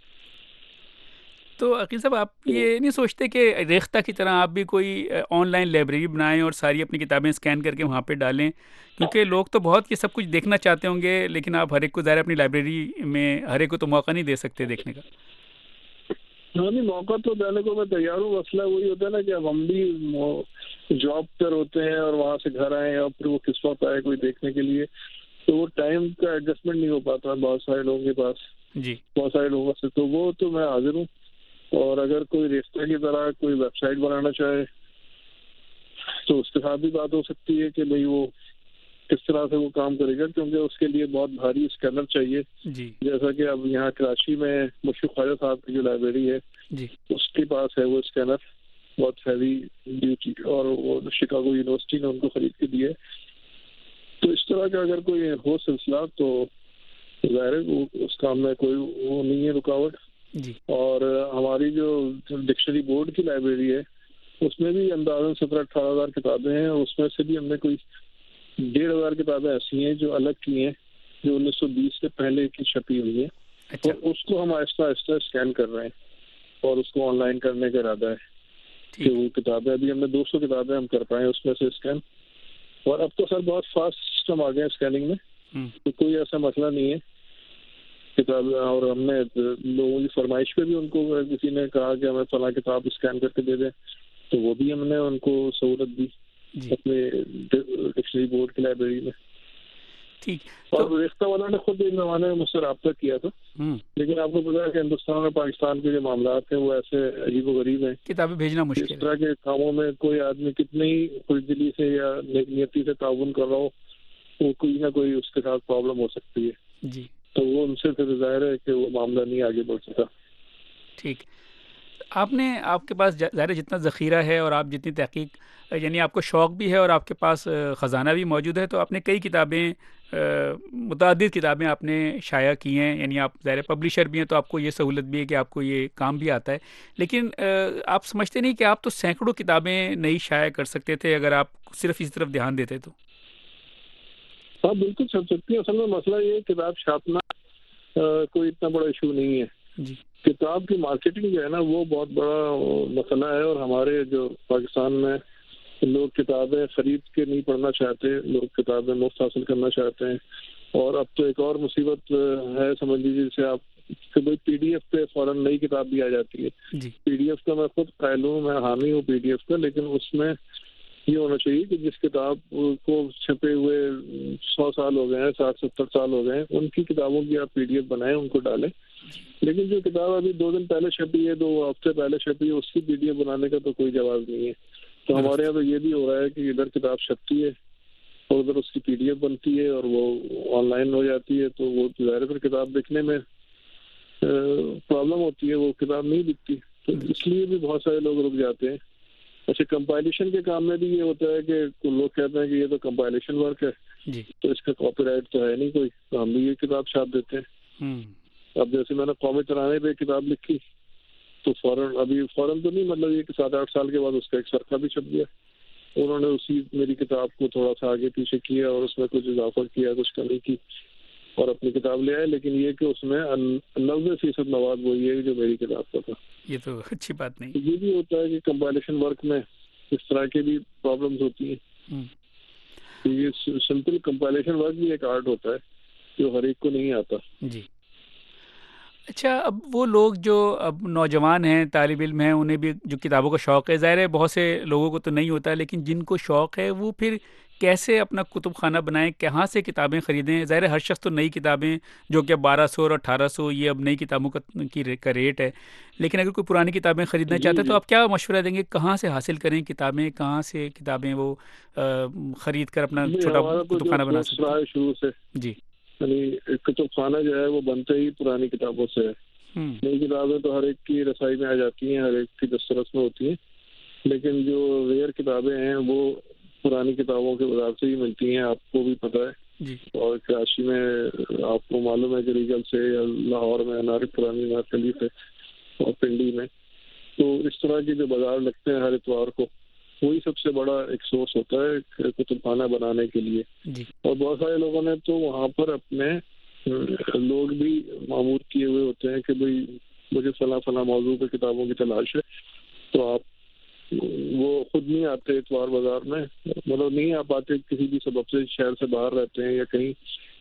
تو عقیل صاحب آپ یہ نہیں سوچتے کہ ریختہ کی طرح آپ بھی کوئی آن لائن لائبریری بنائیں اور ساری اپنی کتابیں اسکین کر کے وہاں پہ ڈالیں؟ کیونکہ لوگ تو بہت یہ سب کچھ دیکھنا چاہتے ہوں گے, لیکن آپ ہر ایک کو ظاہر اپنی لائبریری میں ہر ایک کو تو موقع نہیں دے سکتے دیکھنے کا. ہاں نہیں, موقع تو دینے کو میں تیار ہوں. مسئلہ وہی ہوتا ہے نا کہ اب ہم بھی جاب پر ہوتے ہیں اور وہاں سے گھر آئے اور پھر وہ کس وقت آئے کوئی دیکھنے کے لیے, تو وہ ٹائم کا ایڈجسٹمنٹ نہیں ہو پاتا بہت سارے لوگوں کے پاس. جی, بہت سارے لوگوں سے, تو وہ تو میں حاضر ہوں. اور اگر کوئی ریختہ کی طرح کوئی ویب سائٹ بنانا چاہے تو اس کے ساتھ بھی بات ہو سکتی ہے کہ بھئی وہ کس طرح سے وہ کام کرے گا, کیونکہ اس کے لیے بہت بھاری اسکینر چاہیے. جی, جیسا کہ اب یہاں کراچی میں مشفق خواجہ صاحب کی جو لائبریری ہے جی اس کے پاس ہے وہ اسکینر, بہت ہیوی ڈیوٹی, اور وہ شکاگو یونیورسٹی نے ان کو خرید کے دیے. تو اس طرح کا اگر کوئی ہو سلسلہ تو ظاہر ہے اس کام میں کوئی وہ نہیں ہے رکاوٹ. جی, اور ہماری جو ڈکشنری بورڈ کی لائبریری ہے اس میں بھی اندازاً سترہ اٹھارہ ہزار کتابیں ہیں, اور اس میں سے بھی ہم نے کوئی ڈیڑھ ہزار کتابیں ایسی ہیں جو الگ کی ہیں, جو انیس سو بیس سے پہلے کی چھپی ہوئی ہیں. اچھا. اور اس کو ہم آہستہ آہستہ اسکین کر رہے ہیں اور اس کو آن لائن کرنے کا ارادہ ہے کہ وہ کتابیں, ابھی ہم نے دو سو کتابیں ہم کر پائے اس میں سے اسکین. اور اب تو سر بہت فاسٹ سسٹم آ گیا اسکیننگ میں, تو کوئی ایسا مسئلہ نہیں ہے کتاب. اور ہم نے لوگوں کی فرمائش پہ بھی ان کو کسی نے کہا کہ ہمیں فلاں کتاب اسکین کر کے دے دیں, تو وہ بھی ہم نے ان کو سہولت دی اپنے ڈکشنری بورڈ کی لائبریری میں. ٹھیک, اور ریختہ والا نے خود ایک زمانے میں مجھ سے رابطہ کیا تھا, لیکن آپ کو پتا ہے کہ ہندوستان اور پاکستان کے جو معاملات ہیں وہ ایسے عجیب و غریب ہیں, کتابیں بھیجنا مشکل. اس طرح کے کاموں میں کوئی آدمی کتنی ہی خوش دلی سے یا نیتی سے تعاون کر رہا ہو, وہ کوئی نہ کوئی اس کے ساتھ پرابلم ہو سکتی ہے. جی, تو وہ ان سے پھر ظاہر ہے کہ وہ معاملہ نہیں آگے بڑھ سکا. ٹھیک, آپ نے آپ کے پاس ظاہر جتنا ذخیرہ ہے اور آپ جتنی تحقیق, یعنی آپ کو شوق بھی ہے اور آپ کے پاس خزانہ بھی موجود ہے, تو آپ نے کئی کتابیں متعدد کتابیں آپ نے شائع کی ہیں، یعنی آپ ظاہر پبلشر بھی ہیں تو آپ کو یہ سہولت بھی ہے کہ آپ کو یہ کام بھی آتا ہے، لیکن آپ سمجھتے نہیں کہ آپ تو سینکڑوں کتابیں نئی شائع کر سکتے تھے اگر آپ صرف اس طرف دھیان دیتے تو؟ ہاں بالکل چھپ سکتی ہے. اصل میں مسئلہ یہ کتاب چھاپنا کوئی اتنا بڑا ایشو نہیں ہے جی. کتاب کی مارکیٹنگ جو ہے نا وہ بہت بڑا مسئلہ ہے، اور ہمارے جو پاکستان میں لوگ کتابیں خرید کے نہیں پڑھنا چاہتے، لوگ کتابیں مفت حاصل کرنا چاہتے ہیں. اور اب تو ایک اور مصیبت ہے سمجھ لیجیے، جسے آپ پی ڈی ایف پہ فوراً نئی کتاب بھی آ جاتی ہے. جی. پی ڈی ایف کا میں خود قائل ہوں، میں حامی ہوں پی ڈی ایف کا، لیکن اس میں یہ ہونا چاہیے کہ جس کتاب کو چھپے ہوئے سو سال ہو گئے ہیں، ساٹھ ستر سال ہو گئے ہیں، ان کی کتابوں کی آپ پی ڈی ایف بنائیں، ان کو ڈالیں. لیکن جو کتاب ابھی دو دن پہلے چھپی ہے، دو ہفتے پہلے چھپی ہے، اس کی پی ڈی ایف بنانے کا تو کوئی جواز نہیں ہے. تو ہمارے یہاں تو یہ بھی ہو رہا ہے کہ ادھر کتاب چھپتی ہے اور ادھر اس کی پی ڈی ایف بنتی ہے اور وہ آن لائن ہو جاتی ہے، تو وہ ظاہر پر کتاب بکنے میں پرابلم ہوتی ہے، وہ کتاب نہیں بکتی. تو اس لیے بھی بہت سارے لوگ رک جاتے ہیں. اچھا، کمپائلیشن کے کام میں بھی یہ ہوتا ہے کہ لوگ کہتے ہیں کہ یہ تو کمپائلیشن ورک ہے جی. تو اس کا کاپی رائٹ تو ہے نہیں کوئی، تو ہم بھی یہ کتاب چھاپ دیتے ہیں. اب جیسے میں نے قومی ترانے پہ کتاب لکھی تو فوراً ابھی فوراً تو نہیں، مطلب یہ کہ سات آٹھ سال کے بعد اس کا ایک سرقہ بھی چھپ گیا. انہوں نے اسی میری کتاب کو تھوڑا سا آگے پیچھے کیا اور اس میں کچھ اضافہ کیا، کچھ کمی کی اور اپنی کتاب لے آئے. لیکن یہ کہ اس میں نوے فیصد مواد وہی ہے جو میری کتاب کا تھا. یہ تو اچھی بات نہیں. یہ بھی ہوتا ہے کہ کمپائلیشن ورک میں اس طرح کی بھی پرابلمز ہوتی ہیں. یہ سمپل کمپائلیشن ورک بھی ایک آرٹ ہوتا ہے جو ہر ایک کو نہیں آتا. جی. اچھا، اب وہ لوگ جو اب نوجوان ہیں، طالب علم ہیں، انہیں بھی جو کتابوں کا شوق ہے، ظاہر ہے بہت سے لوگوں کو تو نہیں ہوتا، لیکن جن کو شوق ہے وہ پھر کیسے اپنا کتب خانہ بنائیں، کہاں سے کتابیں خریدیں؟ ظاہر ہے ہر شخص تو نئی کتابیں جو کہ بارہ سو اور اٹھارہ سو یہ اب نئی کتابوں کا کا ریٹ ہے، لیکن اگر کوئی پرانی کتابیں خریدنا جی چاہتے ہیں جی. تو آپ کیا مشورہ دیں گے؟ کہاں سے حاصل کریں کتابیں، کہاں سے کتابیں وہ خرید کر اپنا چھوٹا کتب خانہ بنا سکتے ہیں؟ شروع سے جی، یعنی کتب خانہ جو ہے وہ بنتے ہی پرانی کتابوں سے ہے. نئی کتابیں تو ہر ایک کی رسائی میں آ جاتی ہیں، ہر ایک کی دسترس میں ہوتی ہیں، لیکن جو ریئر کتابیں ہیں وہ پرانی کتابوں کے بازار سے ہی ملتی ہیں. آپ کو بھی پتہ ہے جی. اور کراچی میں آپ کو معلوم ہے کہ ریگل سے یا لاہور میں انار پرانی انار خلیف ہے اور پنڈی میں، تو اس طرح کے جو بازار لگتے ہیں ہر اتوار کو، وہی سب سے بڑا ایک سورس ہوتا ہے کتب خانہ بنانے کے لیے. جی. اور بہت سارے لوگوں نے تو وہاں پر اپنے لوگ بھی معمور کیے ہوئے ہوتے ہیں کہ بھئی مجھے فلاں فلاں موضوع پہ کتابوں کی تلاش ہے، تو آپ وہ خود نہیں آتے اتوار بازار میں، مطلب نہیں آ پاتے کسی بھی سبب سے، شہر سے باہر رہتے ہیں یا کہیں،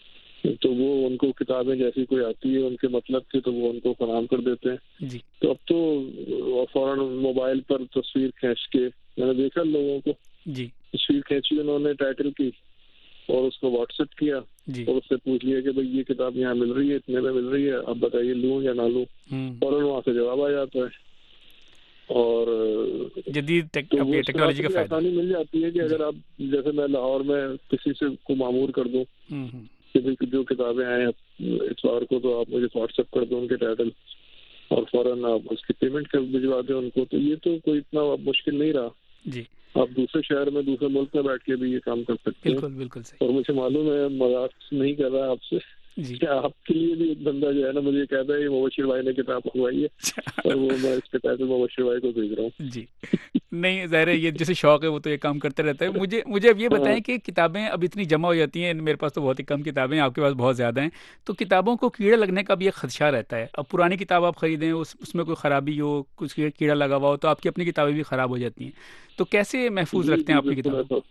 تو وہ ان کو کتابیں جیسی کوئی آتی ہے ان کے مطلب کی تو وہ ان کو فراہم کر دیتے ہیں. جی. تو اب تو فوراً موبائل پر تصویر کھینچ کے، میں نے دیکھا لوگوں کو جی تصویر کھینچی انہوں نے ٹائٹل کی اور اس کو واٹس ایپ کیا جی. اور اس سے پوچھ لیا کہ بھائی یہ کتاب یہاں مل رہی ہے، اتنے میں مل رہی ہے، اب بتائیے لوں یا نہ لوں، فوراً وہاں سے جواب آ جاتا ہے. اور جدید ٹیکنالوجی کا فائدہ آسانی مل جاتی ہے کہ اگر آپ جیسے میں لاہور میں کسی سے کو معمور کر دوں کہ جو کتابیں آئے ہیں اتوار کو تو آپ مجھے واٹس ایپ کر دو ان کے ٹائٹل اور فوراً آپ اس کی پیمنٹ کر بھجوا دیں ان کو، تو یہ تو کوئی اتنا مشکل نہیں رہا. جی. آپ دوسرے شہر میں دوسرے ملک میں بیٹھ کے بھی یہ کام کر سکتے ہیں. بالکل بالکل صحیح. اور مجھے معلوم ہے مذاق نہیں کر رہا آپ سے جی. کہ آپ کے لیے بھی ایک بندہ جو ہے نا مجھے کہتا ہے یہ مبشر بھائی نے کتاب منگوائی ہے اور وہ میں اس کے ٹائٹل مبشر بھائی کو بھیج رہا ہوں. جی. نہیں ظاہر ہے یہ جیسے شوق ہے وہ تو یہ کام کرتے رہتا ہے. مجھے مجھے اب یہ بتائیں کہ کتابیں اب اتنی جمع ہو جاتی ہیں، میرے پاس تو بہت ہی کم کتابیں ہیں، آپ کے پاس بہت زیادہ ہیں، تو کتابوں کو کیڑا لگنے کا بھی ایک خدشہ رہتا ہے. اب پرانی کتاب آپ خریدیں، اس اس میں کوئی خرابی ہو، کچھ کیڑا لگا ہوا ہو تو آپ کی اپنی کتابیں بھی خراب ہو جاتی ہیں. تو کیسے محفوظ رکھتے ہیں اپنی کتابوں کو؟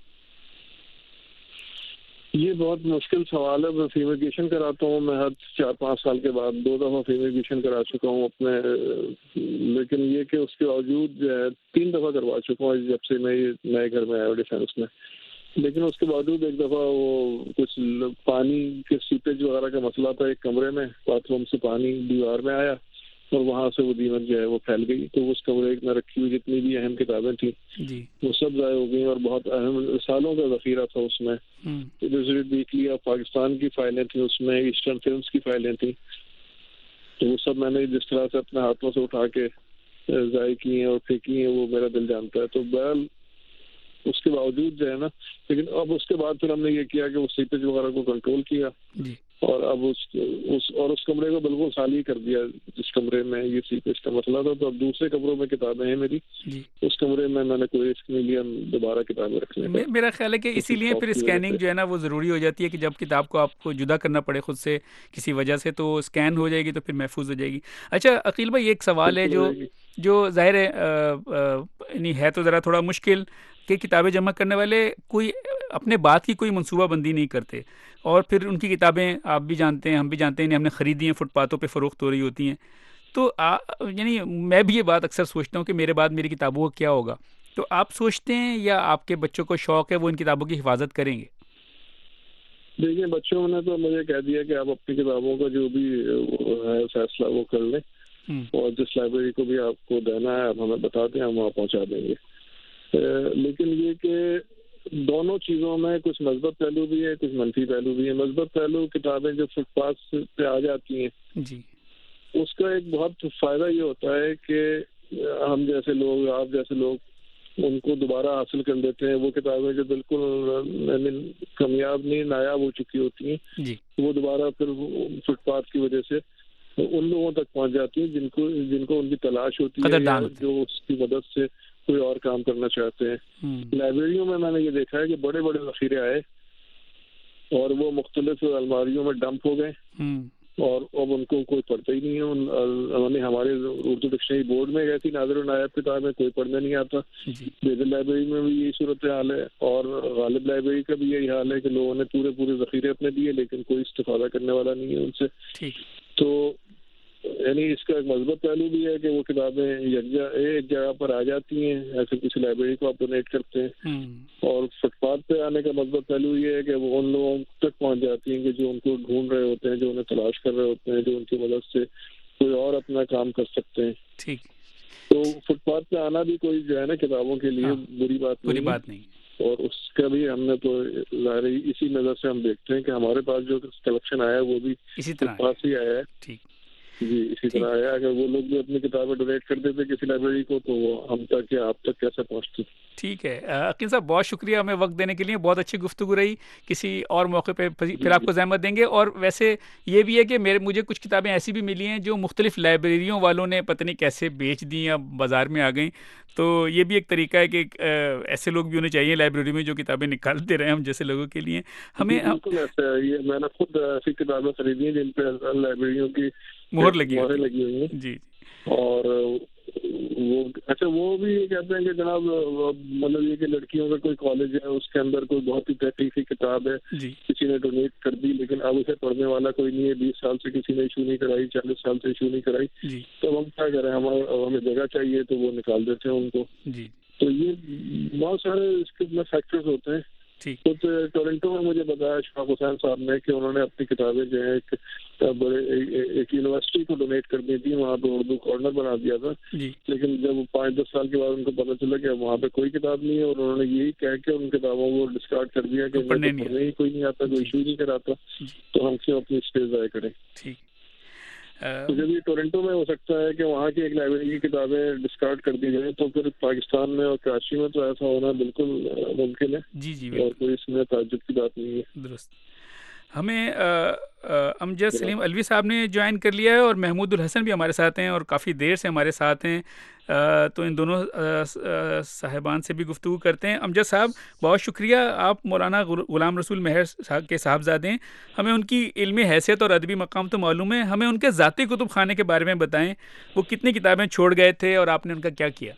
یہ بہت مشکل سوال ہے. میں فیمیگیشن کراتا ہوں، میں ہر چار پانچ سال کے بعد دو دفعہ فیمیگیشن کرا چکا ہوں اپنے، لیکن یہ کہ اس کے باوجود جو ہے تین دفعہ کروا چکا ہوں جب سے میں نئے گھر میں آیا ڈیفینس میں، لیکن اس کے باوجود ایک دفعہ وہ کچھ پانی کے سیپیج وغیرہ کا مسئلہ تھا ایک کمرے میں، باتھ روم سے پانی دیوار میں آیا اور وہاں سے وہ دیمک جو ہے وہ پھیل گئی. تو اس کمرے میں رکھی ہوئی جتنی بھی اہم کتابیں تھیں جی وہ سب ضائع ہو گئی اور بہت اہم سالوں کا ذخیرہ تھا اس میں. ویکلی آف پاکستان کی فائلیں تھیں اس میں، ایسٹرن فلمس کی فائلیں تھیں، تو وہ سب میں نے جس طرح سے اپنے ہاتھوں سے اٹھا کے ضائع کی ہیں اور پھینکی ہیں وہ میرا دل جانتا ہے. تو بہرحال اس کے باوجود جو ہے نا، لیکن اب اس کے بعد پھر ہم نے یہ کیا کہ وہ سیپیج وغیرہ کو کنٹرول کیا جی، اور اب اس اس اور اس کمرے کو بالکل خالی کر دیا جس کمرے میں یہ سیپیج کا مسئلہ تھا. تو اب دوسرے کمروں میں کتابیں ہیں میری جی. اس کمرے میں میں نے کوئی رسک نہیں لیا دوبارہ کتابیں رکھنے. میرا خیال ہے کہ اسی لیے پھر اسکیننگ جو ہے نا وہ ضروری ہو جاتی ہے کہ جب کتاب کو آپ کو جدا کرنا پڑے خود سے کسی وجہ سے تو اسکین ہو جائے گی تو پھر محفوظ ہو جائے گی. اچھا عقیل بھائی، ایک سوال ہے جو جو ظاہر ہے یعنی ہے تو ذرا تھوڑا مشکل کہ کتابیں جمع کرنے والے کوئی اپنے بات کی کوئی منصوبہ بندی نہیں کرتے اور پھر ان کی کتابیں آپ بھی جانتے ہیں، ہم بھی جانتے ہیں، ہم نے خریدی ہیں، فٹ پاتھوں پہ فروخت ہو رہی ہوتی ہیں. تو یعنی میں بھی یہ بات اکثر سوچتا ہوں کہ میرے بعد میری کتابوں کا کیا ہوگا. تو آپ سوچتے ہیں یا آپ کے بچوں کو شوق ہے وہ ان کتابوں کی حفاظت کریں گے؟ دیکھیے بچوں نے تو مجھے کہہ دیا کہ آپ اپنی کتابوں کا جو بھی ہے فیصلہ وہ کر لیں اور جس لائبریری کو بھی آپ کو دینا ہے آپ ہمیں بتا دیں، ہم وہاں پہنچا دیں گے. لیکن یہ کہ دونوں چیزوں میں کچھ مثبت پہلو بھی ہے، کچھ منفی پہلو بھی ہے. مثبت پہلو کتابیں جو فٹ پاتھ پہ آ جاتی ہیں جی، اس کا ایک بہت فائدہ یہ ہوتا ہے کہ ہم جیسے لوگ، آپ جیسے لوگ ان کو دوبارہ حاصل کر لیتے ہیں. وہ کتابیں جو بالکل کامیاب نہیں، نایاب ہو چکی ہوتی ہیں جی، وہ دوبارہ پھر فٹ پاتھ کی وجہ سے ان لوگوں تک پہنچ جاتی ہیں جن کو جن کو ان کی تلاش ہوتی ہے یا جو اس کی مدد سے کوئی اور کام کرنا چاہتے ہیں. لائبریریوں میں میں نے یہ دیکھا ہے کہ بڑے بڑے ذخیرے آئے اور وہ مختلف الماریوں میں ڈمپ ہو گئے اور اب ان کو کوئی پڑھتا ہی نہیں ہے. ہمارے اردو ڈکشنری بورڈ میں گئی تھی نادر و نایاب کتابیں، کوئی پڑھنے نہیں آتا. بیدل لائبریری میں بھی یہی صورت حال ہے اور غالب لائبریری کا بھی یہی حال ہے کہ لوگوں نے پورے پورے ذخیرے اپنے دیے لیکن کوئی استفادہ کرنے والا نہیں ہے ان سے. تو یعنی اس کا ایک مثبت پہلو بھی ہے کہ وہ کتابیں یکجا ایک جگہ پر آ جاتی ہیں، ایسے کسی لائبریری کو آپ ڈونیٹ کرتے ہیں. اور فٹ پاتھ پہ آنے کا مثبت پہلو یہ ہے کہ وہ ان لوگوں تک پہنچ جاتی ہیں کہ جو ان کو ڈھونڈ رہے ہوتے ہیں، جو انہیں تلاش کر رہے ہوتے ہیں، جو ان کی مدد سے کوئی اور اپنا کام کر سکتے ہیں. ٹھیک. تو فٹ پاتھ پہ آنا بھی کوئی جو ہے نا کتابوں کے لیے بری بات بری بات نہیں، اور اس کا بھی ہم نے تو ظاہر اسی نظر سے ہم دیکھتے ہیں کہ ہمارے پاس جو کلیکشن آیا ہے وہ بھی اسی طرح پاس ہی آیا ہے. ٹھیک جی، اسی طرح آیا. اگر وہ لوگ بھی اپنی کتابیں ڈونیٹ کر دیتے کسی لائبریری کو تو وہ ہم تک یا آپ تک کیسے پہنچتی. ٹھیک ہے عقیل صاحب، بہت شکریہ ہمیں وقت دینے کے لیے، بہت اچھی گفتگو رہی. کسی اور موقع پہ پھر آپ کو زحمت دیں گے. اور ویسے یہ بھی ہے کہ میرے مجھے کچھ کتابیں ایسی بھی ملی ہیں جو مختلف لائبریریوں والوں نے پتہ نہیں کیسے بیچ دیں یا بازار میں آ گئیں. تو یہ بھی ایک طریقہ ہے کہ ایسے لوگ بھی ہونے چاہیے لائبریری میں جو کتابیں نکالتے رہے ہم جیسے لوگوں کے لیے. ہمیں بالکل ایسا ہے، یہ میں نے خود ایسی کتابیں خریدی ہیں جن پہ لائبریریوں کی مہر لگی لگی ہوئی ہیں جی. اور وہ اچھا وہ بھی یہ کہتے ہیں کہ جناب مطلب یہ کہ لڑکیوں کا کوئی کالج ہے اس کے اندر کوئی بہت ہی تحقیقی کتاب ہے جی، کسی نے ڈونیٹ کر دی لیکن اب اسے پڑھنے والا کوئی نہیں ہے، بیس سال سے کسی نے ایشو نہیں کرائی، چالیس سال سے ایشو نہیں کرائی جی، تو ہم کیا کریں، ہمیں ہمیں جگہ چاہیے تو وہ نکال دیتے ہیں ان کو جی. تو یہ بہت سارے اس کے اندر فیکٹرز ہوتے ہیں. تو ٹورنٹو میں مجھے بتایا شفاق حسین صاحب نے کہ انہوں نے اپنی کتابیں جو ہے ایک بڑے ایک یونیورسٹی کو ڈونیٹ کر دی تھی، وہاں پہ اردو کارنر بنا دیا تھا جی. لیکن جب پانچ دس سال کے بعد ان کو پتہ چلا کہ وہاں پہ کوئی کتاب نہیں ہے اور انہوں نے یہی کہہ کے ان کتابوں کو ڈسکارڈ کر دیا کہ پڑھنے ہی کوئی نہیں آتا، کوئی ایشو نہیں کراتا، تو ہم کیوں اپنی اسپیس ضائع کریں. تو جب یہ ٹورنٹو میں ہو سکتا ہے کہ وہاں کی ایک لائبریری کی کتابیں ڈسکارڈ کر دی جائیں تو پھر پاکستان میں اور کراچی میں تو ایسا ہونا بالکل ممکن ہے جی جی، اور کوئی اس میں تعجب کی بات نہیں ہے. درست. ہمیں امجد سلیم الوی صاحب نے جوائن کر لیا ہے اور محمود الحسن بھی ہمارے ساتھ ہیں اور کافی دیر سے ہمارے ساتھ ہیں. تو ان دونوں صاحبان سے بھی گفتگو کرتے ہیں. امجد صاحب بہت شکریہ، آپ مولانا غلام رسول مہر صاحب کے صاحبزادے ہیں. ہمیں ان کی علمی حیثیت اور ادبی مقام تو معلوم ہے، ہمیں ان کے ذاتی کتب خانے کے بارے میں بتائیں. وہ کتنی کتابیں چھوڑ گئے تھے اور آپ نے ان کا کیا کیا؟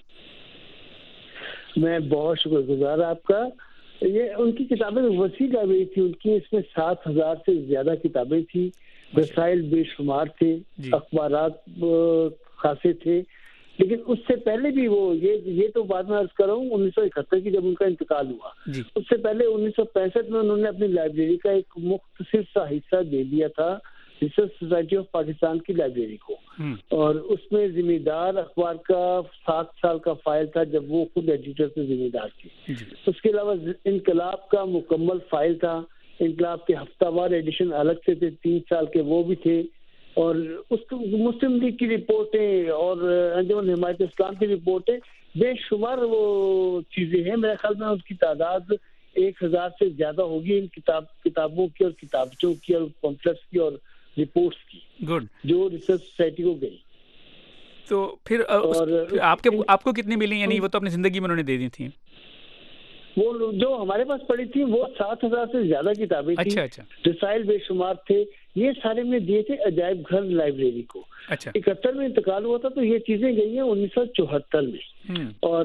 میں بہت شکر گزار آپ کا. یہ ان کی کتابیں وسیع لائبریری تھی ان کی، اس میں سات ہزار سے زیادہ کتابیں تھیں، رسائل بے شمار تھے، اخبارات خاصے تھے. لیکن اس سے پہلے بھی وہ یہ یہ تو بعد میں عرض کر رہا ہوں انیس سو اکہتر کی جب ان کا انتقال ہوا جی. اس سے پہلے انیس سو پینسٹھ میں انہوں نے اپنی لائبریری کا ایک مختصر سا حصہ دے دیا تھا ریسرچ سوسائٹی آف پاکستان کی لائبریری کو، اور اس میں ذمہ دار اخبار کا سات سال کا فائل تھا جب وہ خود ایڈیٹر سے ذمہ دار تھے. اس کے علاوہ انقلاب کا مکمل فائل تھا، انقلاب کے ہفتہ وار ایڈیشن الگ سے تھے، تین سال کے وہ بھی تھے. اور اس مسلم لیگ کی رپورٹیں اور انجمن حمایت اسلام کی رپورٹیں، بے شمار وہ چیزیں ہیں. میرے خیال میں اس کی تعداد ایک ہزار سے زیادہ ہوگی ان کتاب کتابوں کی اور کتابچوں کی اور پمفلٹس کی اور رپورٹس کی گڈ جو ریسرچ سوسائٹی کو گئی. تو پھر آپ کے آپ کو کتنی ملی؟ یعنی وہ تو اپنی زندگی میں انہوں نے دے دی تھیں. وہ جو ہمارے پاس پڑی تھی وہ سات ہزار سے زیادہ کتابیں تھیں. اچھا اچھا. رسائل بے شمار تھے. یہ سارے میں دیے تھے عجائب گھر لائبریری کو. اچھا. اکہتر میں انتقال ہوا تھا تو یہ چیزیں گئی ہیں انیس سو چوہتر میں. اور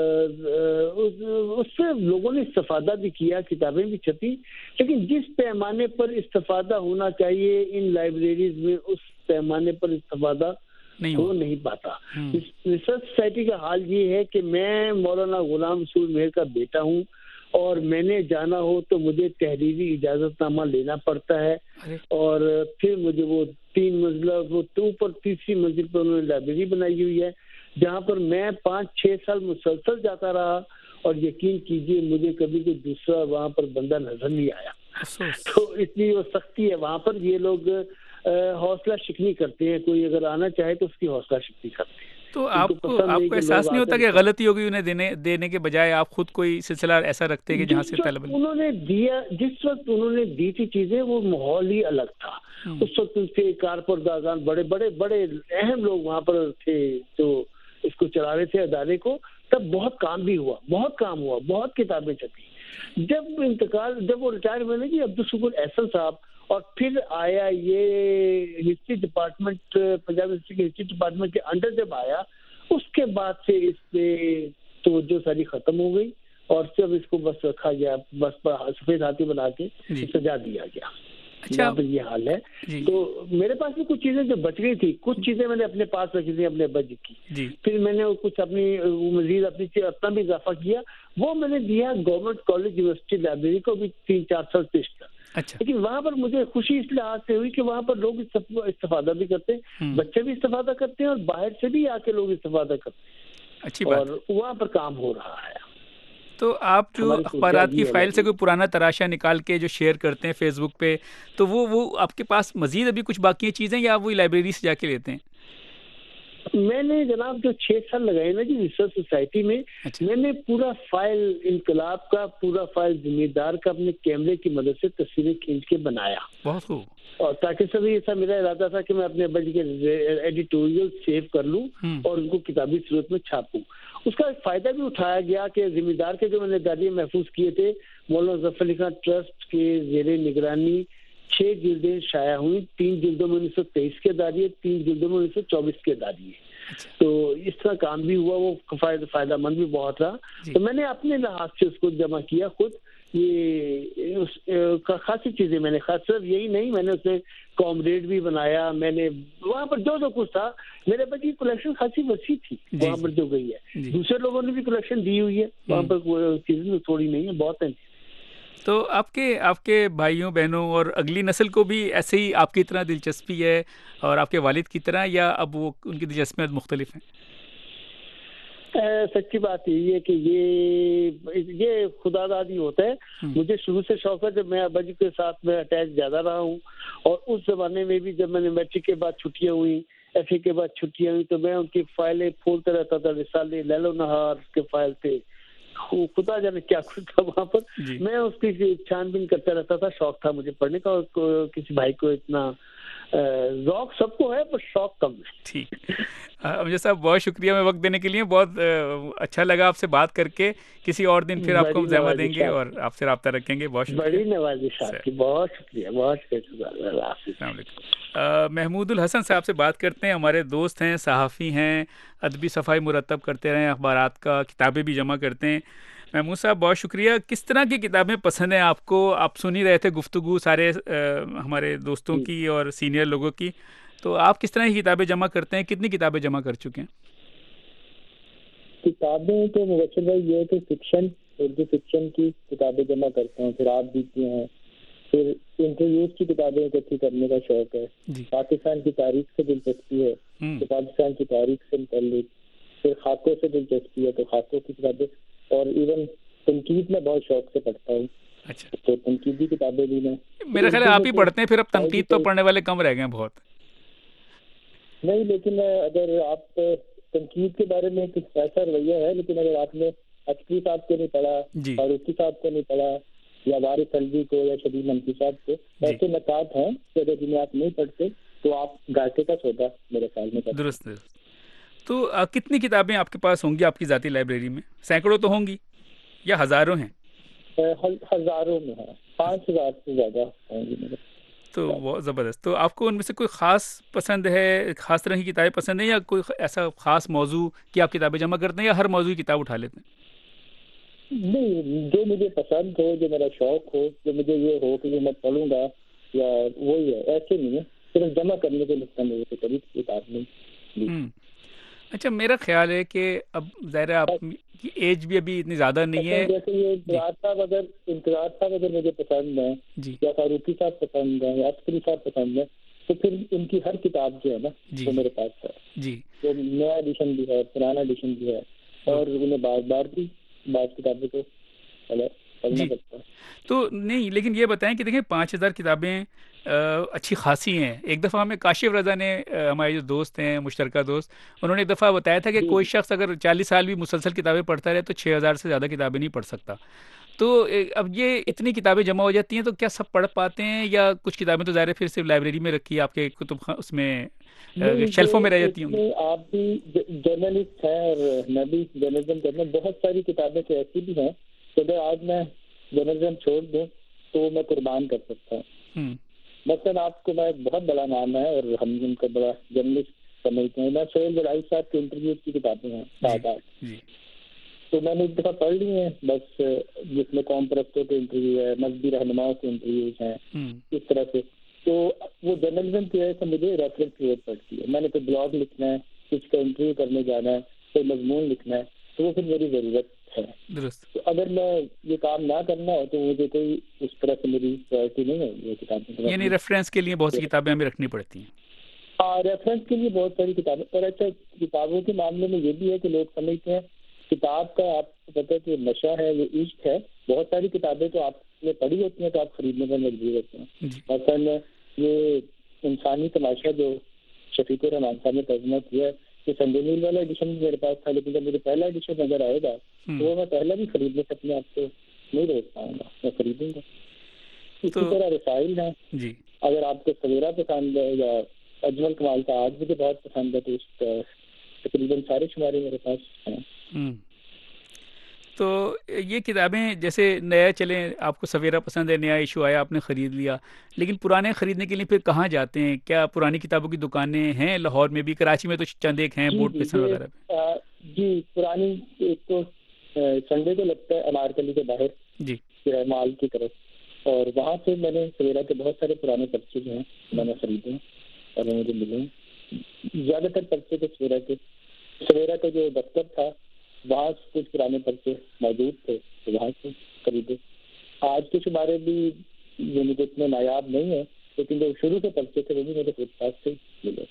اس سے لوگوں نے استفادہ بھی کیا، کتابیں بھی چھپی، لیکن جس پیمانے پر استفادہ ہونا چاہیے ان لائبریریز میں اس پیمانے پر استفادہ نہیں ہو نہیں پاتا. ریسرچ سوسائٹی کا حال یہ ہے کہ میں مولانا غلام رسول مہر کا بیٹا ہوں اور میں نے جانا ہو تو مجھے تحریری اجازت نامہ لینا پڑتا ہے، اور پھر مجھے وہ تین منزلہ وہ اوپر تیسری منزل پر انہوں نے لائبریری بنائی ہوئی ہے جہاں پر میں پانچ چھ سال مسلسل جاتا رہا، اور یقین کیجئے مجھے کبھی کوئی دوسرا وہاں پر بندہ نظر نہیں آیا. تو اتنی وہ سختی ہے وہاں پر. یہ لوگ حوصلہ شکنی کرتے ہیں، کوئی اگر آنا چاہے تو اس کی حوصلہ شکنی کرتے ہیں. تو آپ کو آپ کو احساس نہیں ہوتا کہ غلطی ہوگی انہیں دینے دینے کے بجائے آپ خود کوئی سلسلہ ایسا رکھتے ہیں کہ جہاں سے طلب انہوں نے دیا، جس وقت انہوں نے دی تھی چیزیں وہ ماحول ہی الگ تھا. اس وقت ان کے کارپردازان بڑے بڑے بڑے اہم لوگ وہاں پر تھے جو اس کو چلا رہے تھے ادارے کو. تب بہت کام بھی ہوا، بہت کام ہوا، بہت کتابیں چھپی. جب انتقال جب وہ ریٹائر ہوئے نا جی عبدالشکور احسن صاحب، اور پھر آیا یہ ہسٹری ڈپارٹمنٹ، پنجاب ہسٹری کے ہسٹری ڈپارٹمنٹ کے انڈر جب آیا، اس کے بعد سے اس پہ توجہ ساری ختم ہو گئی اور جب اس کو بس رکھا گیا، بس سفید ہاتھی بنا کے سجا دیا گیا. اچھا یہ حال ہے. تو میرے پاس بھی کچھ چیزیں جو بچ گئی تھی، کچھ چیزیں میں نے اپنے پاس رکھی تھی اپنے ابا جی کی. پھر میں نے کچھ اپنی مزید اپنی اپنا بھی اضافہ کیا، وہ میں نے دیا گورنمنٹ کالج یونیورسٹی لائبریری کو بھی تین چار سال پیش کر. اچھا. لیکن وہاں پر مجھے خوشی اس لحاظ سے ہوئی کہ وہاں پر لوگ استفادہ بھی کرتے ہیں، بچے بھی استفادہ کرتے ہیں، اور باہر سے بھی آ کے لوگ استفادہ کرتے ہیں. اچھی بات. اور وہاں پر کام ہو رہا ہے. تو آپ جو اخبارات کی فائل سے کوئی پرانا تراشا نکال کے جو شیئر کرتے ہیں فیس بک پہ، تو وہ وہ آپ کے پاس مزید ابھی کچھ باقی چیزیں یا وہی لائبریری سے جا کے لیتے ہیں؟ میں نے جناب جو چھ سال لگائے نا جی ریسرچ سوسائٹی میں، میں نے پورا فائل انقلاب کا، پورا فائل ذمہ دار کا اپنے کیمرے کی مدد سے تصویریں کھینچ کے بنایا. بہت خوب. اور تاکہ سب ایسا میرا ارادہ تھا کہ میں اپنے بچ کے ایڈیٹوریل سیو کر لوں اور ان کو کتابی صورت میں چھاپوں. اس کا ایک فائدہ بھی اٹھایا گیا کہ ذمہ دار کے جو میں نے دادی محفوظ کیے تھے مولانا ظفر علی خان ٹرسٹ کے زیر نگرانی چھ جلدیں شائع ہوئی. تین جلدوں میں انیس سو تیئیس کے داری، تین جلدوں میں انیس سو چوبیس کے داری. تو اس طرح کام بھی ہوا، وہ فائدہ مند بھی بہت رہا. تو میں نے اپنے لحاظ سے اس کو جمع کیا خود. یہ خاصی چیزیں میں نے خاص صرف یہی نہیں، میں نے اس میں کامریڈ بھی بنایا. میں نے وہاں پر جو جو کچھ تھا، میرے بچی کی کلیکشن خاصی وسیع تھی وہاں پر جو گئی ہے. دوسرے لوگوں نے بھی کلیکشن دی ہوئی ہے وہاں پر، چیزیں تھوڑی نہیں ہے، بہت ہیں. تو آپ کے آپ کے بھائیوں بہنوں اور اگلی نسل کو بھی ایسے ہی آپ کی طرح دلچسپی ہے اور آپ کے والد کی طرح، یا اب وہ ان کی دلچسپیاں مختلف ہیں؟ سچی بات یہی ہے کہ یہ یہ خدا دادی ہوتا ہے. مجھے شروع سے شوق ہے، جب میں ابا جی کے ساتھ میں اٹیچ زیادہ رہا ہوں، اور اس زمانے میں بھی جب میں نے میٹرک کے بعد چھٹیاں ہوئی، ایف اے کے بعد چھٹیاں ہوئی، تو میں ان کی فائلیں کھولتا رہتا تھا. رسالے لیل و نہار کے فائل تھے، خدا جانے کیا کچھ تھا وہاں پر. میں اس کی چھان بین کرتا رہتا تھا. شوق تھا مجھے پڑھنے کا، اور کسی بھائی کو اتنا ذوق سب کو ہے پر شوق کم ہے. ٹھیک. امجد صاحب بہت شکریہ میں وقت دینے کے لیے. بہت اچھا لگا آپ سے بات کر کے. کسی اور دن پھر آپ کو ہم زحمت دیں گے اور آپ سے رابطہ رکھیں گے. بہت شکریہ. بڑی نوازش آپ کی. بہت شکریہ. بہت شکریہ. السلام علیکم. محمود الحسن صاحب سے بات کرتے ہیں. ہمارے دوست ہیں، صحافی ہیں، ادبی صفائی مرتب کرتے رہے ہیں، اخبارات کا کتابیں بھی جمع کرتے ہیں. محمود صاحب بہت شکریہ. کس طرح کی کتابیں پسند ہیں آپ کو؟ آپ سن ہی رہے تھے گفتگو سارے ہمارے دوستوں کی اور سینئر لوگوں کی. تو آپ کس طرح کی کتابیں جمع کرتے ہیں؟ کتنی کتابیں جمع کر چکے ہیں؟ کتابیں تو مبشر بھائی یہ ہے کہ فکشن، اردو فکشن کی کتابیں جمع کرتے ہیں، پھر آپ بھی کی ہیں. پھر انٹرویوز کی کتابیں اکٹھی کرنے کا شوق ہے. پاکستان کی تاریخ سے دلچسپی ہے تو پاکستان کی تاریخ سے متعلق. پھر خاکوں سے دلچسپی ہے تو خاکوں کی کتابیں. اور ایون تنقید میں بہت شوق سے پڑھتا ہوں. اچھا. تو تنقیدی کتابیں بھی میں میرا خیال ہے آپ ہی پڑھتے ہیں. پھر اب تنقید تو پڑھنے والے کم رہ گئے ہیں بہت. نہیں، لیکن اگر آپ تنقید کے بارے میں کچھ ایسا رویہ ہے، لیکن اگر آپ نے عسکری صاحب کو نہیں پڑھا، فاروقی صاحب کو نہیں پڑھا، یا وارث الوی کو یا شبیر منفی صاحب کو، ایسے نکات ہیں کہ اگر جنہیں آپ نہیں پڑھتے تو آپ گھاٹے کا سودا میرے خیال میں کرتے. درست. تو کتنی کتابیں آپ کے پاس ہوں گی آپ کی ذاتی لائبریری میں؟ سینکڑوں تو ہوں گی یا ہزاروں ہیں؟ ہزاروں میں ہیں، پانچ ہزار سے زیادہ ہوں گی میرے. تو بہت زبردست. تو آپ کو ان میں سے کوئی خاص پسند ہے، خاص طرح کی کتابیں پسند ہیں، یا کوئی ایسا خاص موضوع کی آپ کتابیں جمع کرتے ہیں، یا ہر موضوع کی کتاب اٹھا لیتے ہیں؟ نہیں، جو مجھے پسند ہو، جو میرا شوق ہو، جو مجھے یہ ہو کہ یہ میں پڑھوں گا یا وہی ہے، ایسے نہیں ہے. صرف جمع کرنے کے لکھتا میرے سے قریب کتاب نہیں. اچھا، میرا خیال ہے کہ اب ظاہر ہے آپ کی ایج بھی ابھی اتنی زیادہ نہیں ہے. جیسے یہ انتظار صاحب اگر انتظار صاحب اگر مجھے پسند ہے، یا فاروقی صاحب پسند ہے، یا عسکری صاحب پسند ہے، تو پھر ان کی ہر کتاب جو ہے نا وہ میرے پاس ہے. جی، تو نیا ایڈیشن بھی ہے، پرانا ایڈیشن بھی ہے، اور انہیں بار بار بھی بعض کتابیں کو پڑھنا پڑتا ہے. تو نہیں، لیکن یہ بتائیں کہ دیکھیں پانچ ہزار کتابیں اچھی خاصی ہیں. ایک دفعہ ہمیں کاشف رضا نے، ہمارے جو دوست ہیں مشترکہ دوست، انہوں نے ایک دفعہ بتایا تھا کہ کوئی شخص اگر چالیس سال بھی مسلسل کتابیں پڑھتا رہے تو چھ ہزار سے زیادہ کتابیں نہیں پڑھ سکتا. تو اب یہ اتنی کتابیں جمع ہو جاتی ہیں تو کیا سب پڑھ پاتے ہیں، یا کچھ کتابیں تو ظاہر پھر صرف لائبریری میں رکھی آپ کے کتب اس میں شیلفوں میں رہ جاتی ہوں گی؟ آپ بھی جرنلسٹ ہیں اور میں بھی جرنلزم کرنا. بہت ساری کتابیں تو ایسی بھی ہیں کہ اگر آج میں جرنلزم چھوڑ دوں تو میں قربان کر سکتا ہوں. مثلاً آپ کو میں بہت بڑا نام ہے اور ہم ان کا بڑا جرنلسٹ سمجھتے ہیں. میں سہیل بڑائی صاحب کے انٹرویو کی کتابیں ہیں سات آٹھ، تو میں نے ایک دفعہ پڑھ لی ہیں بس، جس میں قوم پرستوں کے انٹرویو ہے، مذہبی رہنماؤں کے انٹرویوز ہیں، اس طرح سے. تو وہ جرنلزم کی وجہ سے مجھے ریفرنس کی ضرورت پڑتی ہے. میں نے کوئی بلاگ لکھنا ہے، کسی کا انٹرویو کرنے جانا ہے، کوئی مضمون لکھنا ہے، تو وہ پھر میری ضرورت ہے. تو اگر میں یہ کام نہ کرنا ہو تو مجھے کوئی اس طرح سے میری پرائرٹی نہیں ہوگی یہ کتابیں. یعنی ریفرنس کے لیے بہت سی کتابیں ہمیں رکھنی پڑتی ہیں. ہاں، ریفرنس کے لیے بہت ساری کتابیں. اور اچھا، کتابوں کے معاملے میں یہ بھی ہے کہ لوگ سمجھتے ہیں کتاب کا، آپ کو پتہ ہے کہ نشہ ہے، یہ عشق ہے. بہت ساری کتابیں تو آپ نے پڑھی ہوتی ہیں تو آپ خریدنے پر مجبور ہوتے ہیں. مثلاً یہ انسانی تماشا جو شفیق الرحمان صاحب نے ترجمہ کیا ہے، یہ سنڈے میل والا ایڈیشن بھی میرے پاس تھا، لیکن جب مجھے پہلا ایڈیشن نظر آئے گا تو وہ میں پہلا بھی خریدنے سے اپنے آپ کو نہیں روک پاؤں گا، میں خریدوں گا. اسی طرح رسائل ہیں. اگر آپ کو سویرا پسند ہے یا اجمل کمال کا آج مجھے بہت پسند ہے تو اس کا تقریباً سارے شمارے میرے پاس ہیں. تو یہ کتابیں جیسے نیا چلیں، آپ کو سویرا پسند ہے، نیا ایشو آیا، آپ نے خرید لیا، لیکن پرانے خریدنے کے لیے پھر کہاں جاتے ہیں؟ کیا پرانی کتابوں کی دکانیں ہیں لاہور میں بھی؟ کراچی میں تو چند ایک ہیں، بورڈ پسند وغیرہ پہ. جی، پرانی ایک تو سنڈے کو لگتا ہے انارکلی کے باہر، جی، مال کی طرف، اور وہاں سے میں نے سویرا کے بہت سارے پرانے پرچے جو ہیں میں نے خریدے ہیں اور مجھے ملے ہیں. زیادہ تر پرچے کے سویرا کے سویرا کا جو دفتر تھا وہاں کچھ پرانے پرچے موجود تھے تو وہاں سے خریدے. آج کے شمارے بھی جو مجھے اتنے نایاب نہیں ہیں، لیکن جو شروع کے پرچے تھے وہ بھی میرے فٹ پاس سے ملے.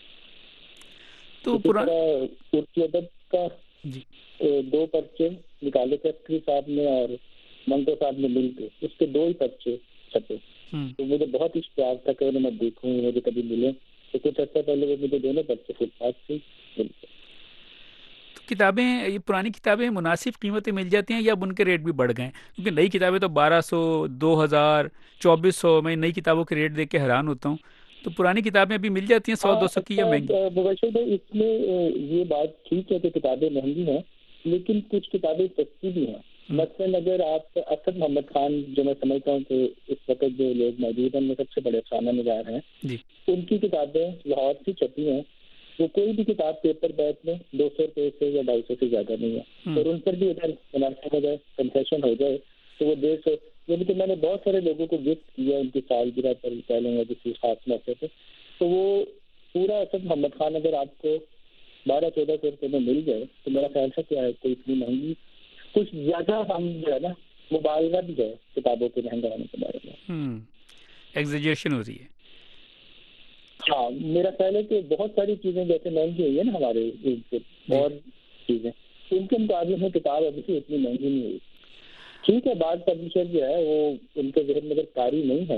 تو اردو ادب کا دو پرچے نکالے تھے عسکری صاحب نے اور منٹو صاحب نے مل کے، اس کے دو ہی پرچے چھپے. تو مجھے بہت اشتیاق تھا کہ میں دیکھوں مجھے کبھی ملے، تو کچھ عرصہ پہلے وہ مجھے دونوں پرچے فٹ پاس سے ملتے. کتابیں، یہ پرانی کتابیں مناسب قیمتیں مل جاتی ہیں یا اب ان کے ریٹ بھی بڑھ گئے ہیں؟ کیونکہ نئی کتابیں تو بارہ سو، دو ہزار، چوبیس سو، میں نئی کتابوں کے ریٹ دیکھ کے حیران ہوتا ہوں. تو پرانی کتابیں ابھی مل جاتی ہیں سو دو سو کی یا مہنگی؟ مبشر بھائی، اس میں یہ بات ٹھیک ہے کہ کتابیں مہنگی ہیں، لیکن کچھ کتابیں سستی بھی ہیں. مثلاً اگر آپ اسد محمد خان، جو میں سمجھتا ہوں کہ اس وقت جو لوگ موجود ہیں ان میں سب سے بڑے افسانہ نگار ہیں، ان کی کتابیں لاہور سے چھپی ہیں. وہ کوئی بھی کتاب پیپر بیک میں دو سو روپئے سے یا ڈھائی سو سے زیادہ نہیں ہے، اور ان پر بھی اگر مناسب ہو جائے، کنسیشن ہو جائے تو وہ ڈیڑھ سو. یعنی کہ میں نے بہت سارے لوگوں کو گفٹ کیا ان کی سالگرہ پر پہلے یا کسی خاص موقع پہ، تو وہ پورا اسد محمد خان اگر آپ کو بارہ چودہ سو روپئے میں مل جائے تو میرا خیال ہے کیا ہے کوئی اتنی مہنگی، کچھ زیادہ ہم جو ہے نا مبالغہ بھی ہے کتابوں کے مہنگا ہونے کے بارے میں، ایگزیجریشن ہو رہی ہے. ہاں، میرا خیال ہے کہ بہت ساری چیزیں جیسے مہنگی ہوئی ہے نا ہمارے اور چیزیں، ان کے مقابلے میں کتاب ابھی سے اتنی مہنگی نہیں ہوئی. ٹھیک ہے، بعض پبلشر جو ہے وہ ان کے ذہن میں اگر کاری نہیں ہے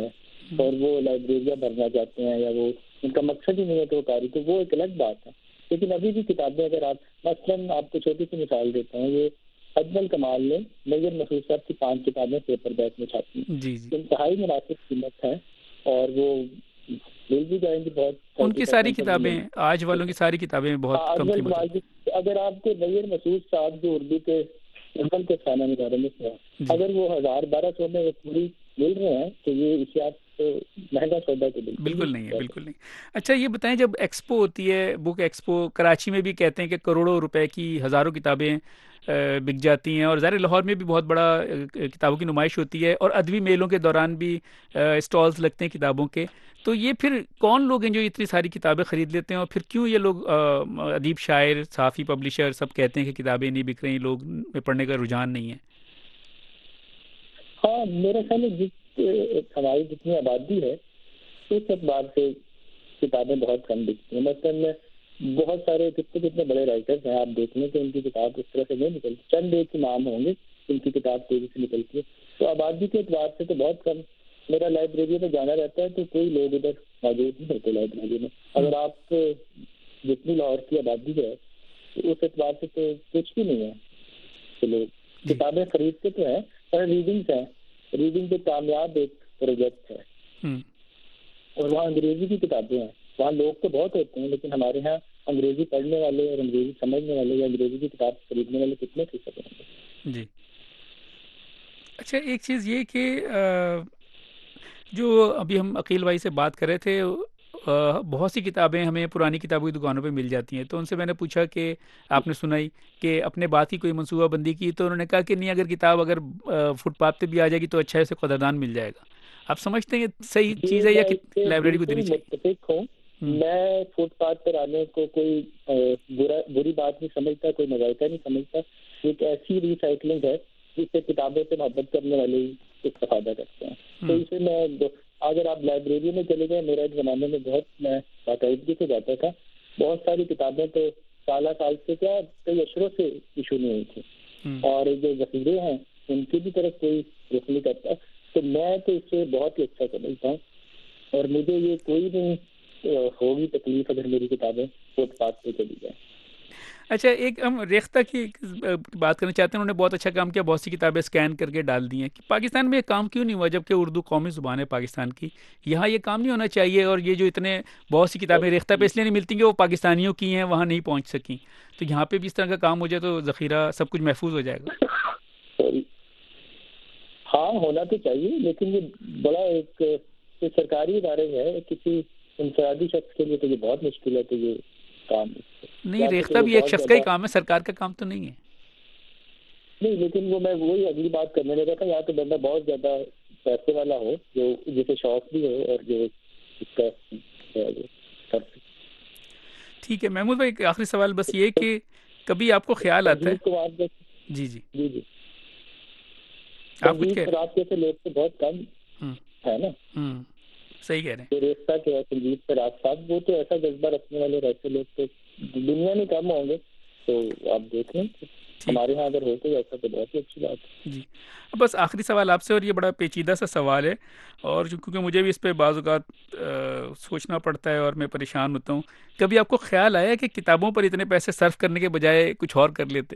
اور وہ لائبریریاں بھرنا چاہتے ہیں یا وہ ان کا مقصد ہی نہیں ہے تو قاری، تو وہ ایک الگ بات ہے. لیکن ابھی بھی کتابیں اگر آپ مثلاً آپ کو چھوٹی سی مثال دیتا ہوں، یہ اجمل کمال نے میجر مسعود صاحب کی پانچ کتابیں پیپر بیک میں چھاپی ہیں، جی جی انتہائی مناسب قیمت ہے اور وہ مل بھی جائیں گی بہت. ان کی ساری کتابیں آج والوں کی ساری کتابیں بہت کم قیمت ہیں. اگر آپ کے میجر مسعود صاحب جو اردو کے اجمل کے خانہ نگاروں میں سے اگر وہ ہزار بارہ سو میں پوری مل رہے ہیں تو یہ اس سے آپ مہنگا سودا تو بالکل نہیں ہے، بالکل نہیں. اچھا یہ بتائیں، جب ایکسپو ہوتی ہے، بک ایکسپو کراچی میں بھی کہتے ہیں کہ کروڑوں روپے کی ہزاروں کتابیں بک جاتی ہیں، اور ظاہر لاہور میں بھی بہت بڑا کتابوں کی نمائش ہوتی ہے، اور ادبی میلوں کے دوران بھی اسٹالز لگتے ہیں کتابوں کے. تو یہ پھر کون لوگ ہیں جو اتنی ساری کتابیں خرید لیتے ہیں، اور پھر کیوں یہ لوگ ادیب، شاعر، صحافی، پبلشر سب کہتے ہیں کہ کتابیں نہیں بک رہی، لوگ میں پڑھنے کا رجحان نہیں ہے؟ ہاں میرا خیال ہے جس ہماری جتنی آبادی ہے اس اعتبار سے کتابیں بہت کم بکتی ہیں. مثلاً بہت سارے کتنے کتنے بڑے رائٹرز ہیں، آپ دیکھ لیں کہ ان کی کتاب اس طرح سے نہیں نکلتی، چند ایک نام ہوں گے ان کی کتاب تیزی سے نکلتی ہے. تو آبادی کے اعتبار سے تو بہت کم. میرا لائبریری میں جانا رہتا ہے تو کوئی لوگ ادھر موجود نہیں ہوتے لائبریری میں. اگر آپ جتنی لاہور کی آبادی ہے اس اعتبار سے تو کچھ بھی نہیں ہے. تو لوگ کتابیں خریدتے تو ہیں، اور ریڈنگس ہیں، ریڈنگ کے کامیاب ایک پروجیکٹ ہے، اور وہاں انگریزی کی کتابیں ہیں. وہاں لوگ تو بہت ہوتے ہیں لیکن ہمارے یہاں انگریزی پڑھنے والے اور انگریزی سمجھنے والے یا انگریزی کی کتاب خریدنے والے کتنے فیصد ہوں گے؟ جی اچھا، ایک چیز یہ کہ جو ابھی ہم عقیل بھائی سے بات کر رہے تھے، بہت سی کتابیں ہمیں پرانی کتابوں کی دکانوں پہ مل جاتی ہیں، تو ان سے میں نے پوچھا کہ آپ نے سنائی کہ اپنے بات کی کوئی منصوبہ بندی کی، تو انہوں نے کہا کہ نہیں، اگر کتاب اگر فٹ پاتھ پہ بھی آ جائے گی تو اچھا ہے، اسے قدردان مل جائے گا. آپ سمجھتے ہیں صحیح چیز ہے یا لائبریری کو دینی چاہیے؟ متفق ہوں. میں فٹ پاتھ پر آنے کو کوئی برا بری بات نہیں سمجھتا، کوئی مذائقہ نہیں سمجھتا. ایک ایسی ریسائکلنگ ہے جس سے کتابوں سے محبت کرنے والے استفادہ کرتے ہیں. تو اسے میں اگر آپ لائبریری میں چلے گئے، میرا ایک زمانے میں بہت میں باقاعدگی سے جاتا تھا، بہت ساری کتابیں تو سالہ سال سے کیا کئی اشروں سے ایشو نہیں ہوئی تھی، اور جو ذخیرے ہیں ان کی بھی طرف کوئی رخ نہیں کرتا. تو میں تو اس سے بہت ہی اچھا سمجھتا ہوں، اور مجھے یہ کوئی نہیں ہوگی تکلیف اگر میری کتابیں فٹ پاتھ پہ چلی جائیں. اچھا، ایک ہم ریختہ کی بات کرنا چاہتے ہیں. انہوں نے بہت اچھا کام کیا، بہت سی کتابیں اسکین کر کے ڈال دی ہیں. کہ پاکستان میں یہ کام کیوں نہیں ہوا جبکہ اردو قومی زبان ہے پاکستان کی؟ یہاں یہ کام نہیں ہونا چاہیے. اور یہ جو اتنے بہت سی کتابیں ریختہ پہ اس لیے نہیں ملتی کہ وہ پاکستانیوں کی ہیں، وہاں نہیں پہنچ سکیں. تو یہاں پہ بھی اس طرح کا کام ہو جائے تو ذخیرہ سب کچھ محفوظ ہو جائے گا. ہاں ہونا تو چاہیے، لیکن یہ بڑا ایک سرکاری ادارے ہے، کسی انفرادی شخص کے لیے تو یہ بہت مشکل ہے. تو یہ کام نہیں، ریختہ بھی ایک شخص کا ہی کام ہے، سرکار کا کام تو نہیں ہے. نہیں، لیکن وہ میں وہی اگلی بات کرنے لگا تھا، یا تو بندہ بہت زیادہ پیسے والا ہو جو جسے شوق بھی ہو اور جو اس کا. ٹھیک ہے محمود بھائی، آخری سوال بس یہ کہ کبھی آپ کو خیال آتا ہے؟ جی جی جی جی آپ کچھ کہہ رات کے لوگ تو بہت کم ہے نا. صحیح کہہ رہے ہیں. ریختہ کے سنجیت پر آپ صاحب وہ تو ایسا جذبہ رکھنے والے رہتے لوگ تو دنیا میں کم ہوں گے. تو آپ دیکھ لیں ہمارے یہاں اگر ہو تو ایسا تو بہت ہی اچھی بات ہے. جی بس آخری سوال آپ سے، اور یہ بڑا پیچیدہ سا سوال ہے، اور کیونکہ مجھے بھی اس پہ بعض اوقات سوچنا پڑتا ہے اور میں پریشان ہوتا ہوں. کبھی آپ کو خیال آیا کہ کتابوں پر اتنے پیسے صرف کرنے کے بجائے کچھ اور کر لیتے؟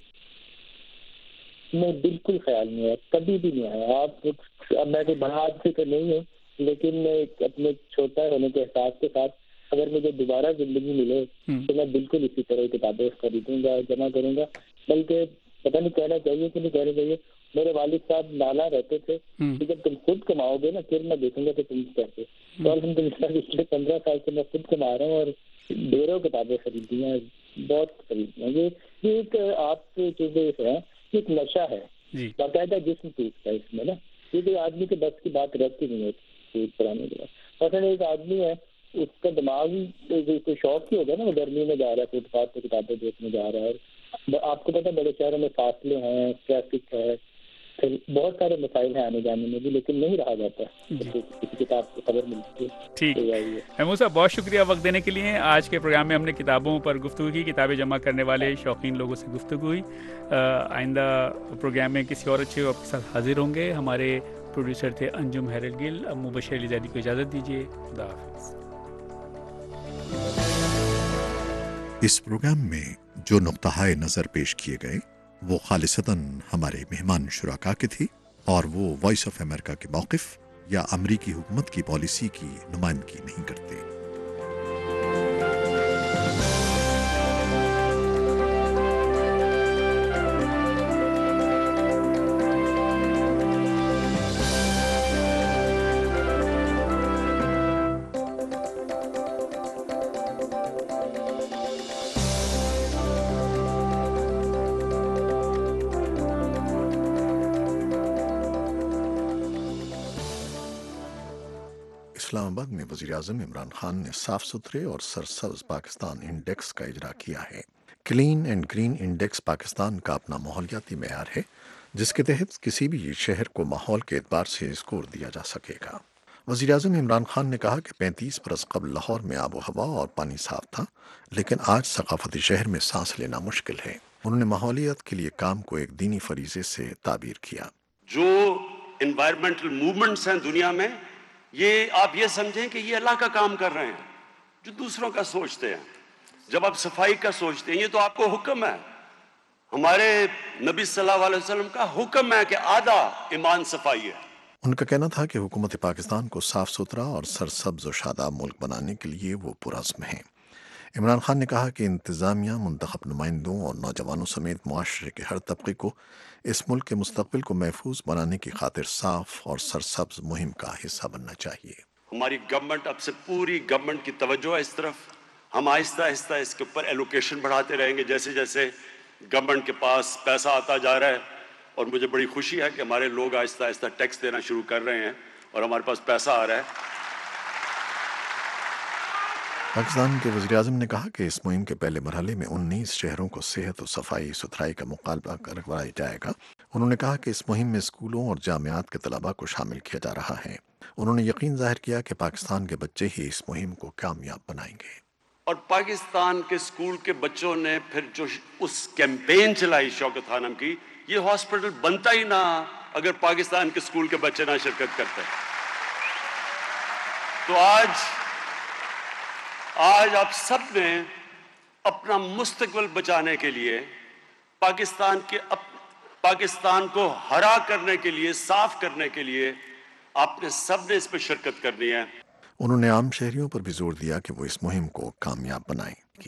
نہیں، بالکل خیال نہیں ہے، کبھی بھی نہیں آیا. آپ اب میں کوئی بڑا آدمی تو نہیں ہوں، لیکن میں اپنے چھوٹا ہونے کے احساس کے ساتھ اگر مجھے دوبارہ زندگی ملے تو میں بالکل اسی طرح کتابیں خریدوں گا، جمع کروں گا. بلکہ پتہ نہیں کہنا چاہیے کہ نہیں کہنا چاہیے، میرے والد صاحب نالا رہتے تھے کہ جب تم خود کماؤ گے نا پھر میں دیکھوں گا کہ تم کیسے. تو الحمد للہ پچھلے پندرہ سال سے میں خود کما رہا ہوں اور ڈھیروں کتابیں خریدی ہیں، بہت خریدی ہیں. یہ ایک آپ کی چیزیں ہیں، ایک نشہ ہے، باقاعدہ جسم ٹوٹتا ہے اس میں نا. یہ کوئی آدمی کے بس کی بات رہتی نہیں ہوتی پرانے کے بعد. مثلا ایک آدمی ہے، اس کا دماغ کوئی شوق ہی ہوگا نا، وہ گرمی میں جا رہا ہے، فٹ پاتھ پہ کتابیں دیکھنے جا رہا ہے. آپ کو پتا بڑے شہروں میں فاصلے ہیں، ٹریفک ہے، پھر بہت سارے مسائل ہیں آنے جانے میں بھی، لیکن نہیں رہا جاتا کسی کتاب کی خبر ملتی ہے. ٹھیک ہے محمود صاحب، بہت شکریہ وقت دینے کے لیے. آج کے پروگرام میں ہم نے کتابوں پر گفتگو کی، کتابیں جمع کرنے والے شوقین لوگوں سے گفتگو ہوئی. آئندہ پروگرام میں کسی اور اچھے آپ کے ساتھ حاضر ہوں گے. ہمارے پروڈیوسر تھے انجم ہیرل گل. اب مبشر علی زیدی کو اجازت دیجیے. خدا حافظ. اس پروگرام میں جو نقطہ نظر پیش کیے گئے وہ خالصتاً ہمارے مہمان شرکا کے تھے اور وہ وائس آف امریکہ کے موقف یا امریکی حکومت کی پالیسی کی نمائندگی نہیں کرتے. اسلام آباد میں وزیر اعظم عمران خان نے صاف ستھرے اور سرسبز پاکستان انڈیکس کا اجرا کیا ہے. Clean and green index Pakistan کا اپنا ماحولیاتی معیار ہے جس کے تحت کسی بھی شہر کو ماحول کے اعتبار سے اسکور دیا جا سکے گا. وزیر اعظم عمران خان نے کہا کہ پینتیس برس قبل لاہور میں آب و ہوا اور پانی صاف تھا لیکن آج ثقافتی شہر میں سانس لینا مشکل ہے. انہوں نے ماحولیات کے لیے کام کو ایک دینی فریضے سے تعبیر کیا. جو انوائرمنٹل موومنٹس ہیں دنیا میں، یہ آپ یہ سمجھیں کہ یہ اللہ کا کام کر رہے ہیں جو دوسروں کا سوچتے ہیں. جب آپ صفائی کا سوچتے ہیں یہ تو آپ کو حکم ہے. ہمارے نبی صلی اللہ علیہ وسلم کا حکم ہے کہ آدھا ایمان صفائی ہے. ان کا کہنا تھا کہ حکومت پاکستان کو صاف ستھرا اور سرسبز و شاداب ملک بنانے کے لیے وہ پرعزم ہیں. عمران خان نے کہا کہ انتظامیہ منتخب نمائندوں اور نوجوانوں سمیت معاشرے کے ہر طبقے کو اس ملک کے مستقبل کو محفوظ بنانے کی خاطر صاف اور سرسبز مہم کا حصہ بننا چاہیے. ہماری گورنمنٹ اب سے پوری گورنمنٹ کی توجہ ہے اس طرف. ہم آہستہ آہستہ اس کے اوپر ایلوکیشن بڑھاتے رہیں گے جیسے جیسے گورنمنٹ کے پاس پیسہ آتا جا رہا ہے. اور مجھے بڑی خوشی ہے کہ ہمارے لوگ آہستہ آہستہ ٹیکس دینا شروع کر رہے ہیں اور ہمارے پاس پیسہ آ رہا ہے. پاکستان کے وزیر اعظم نے کہا کہ اس مہم کے پہلے مرحلے میں انیس شہروں کو صحت و صفائی ستھرائی کا مقابلہ کروایا جائے گا. انہوں نے کہا کہ اس مہم میں اسکولوں اور جامعات کے طلباء کو شامل کیا جا رہا ہے. انہوں نے یقین ظاہر کیا کہ پاکستان کے بچے ہی اس مہم کو کامیاب بنائیں گے. اور پاکستان کے اسکول کے بچوں نے پھر جو اس کیمپین چلائی شوکت خانم کی، یہ ہاسپٹل بنتا ہی نہ اگر پاکستان کے اسکول کے بچے نہ شرکت کرتے. تو آج آج آپ سب نے اپنا مستقبل بچانے کے لیے پاکستان کے پاکستان کو ہرا کرنے کے لیے، صاف کرنے کے لیے آپ نے سب نے اس پہ شرکت کرنی ہے. انہوں نے عام شہریوں پر بھی زور دیا کہ وہ اس مہم کو کامیاب بنائیں گے.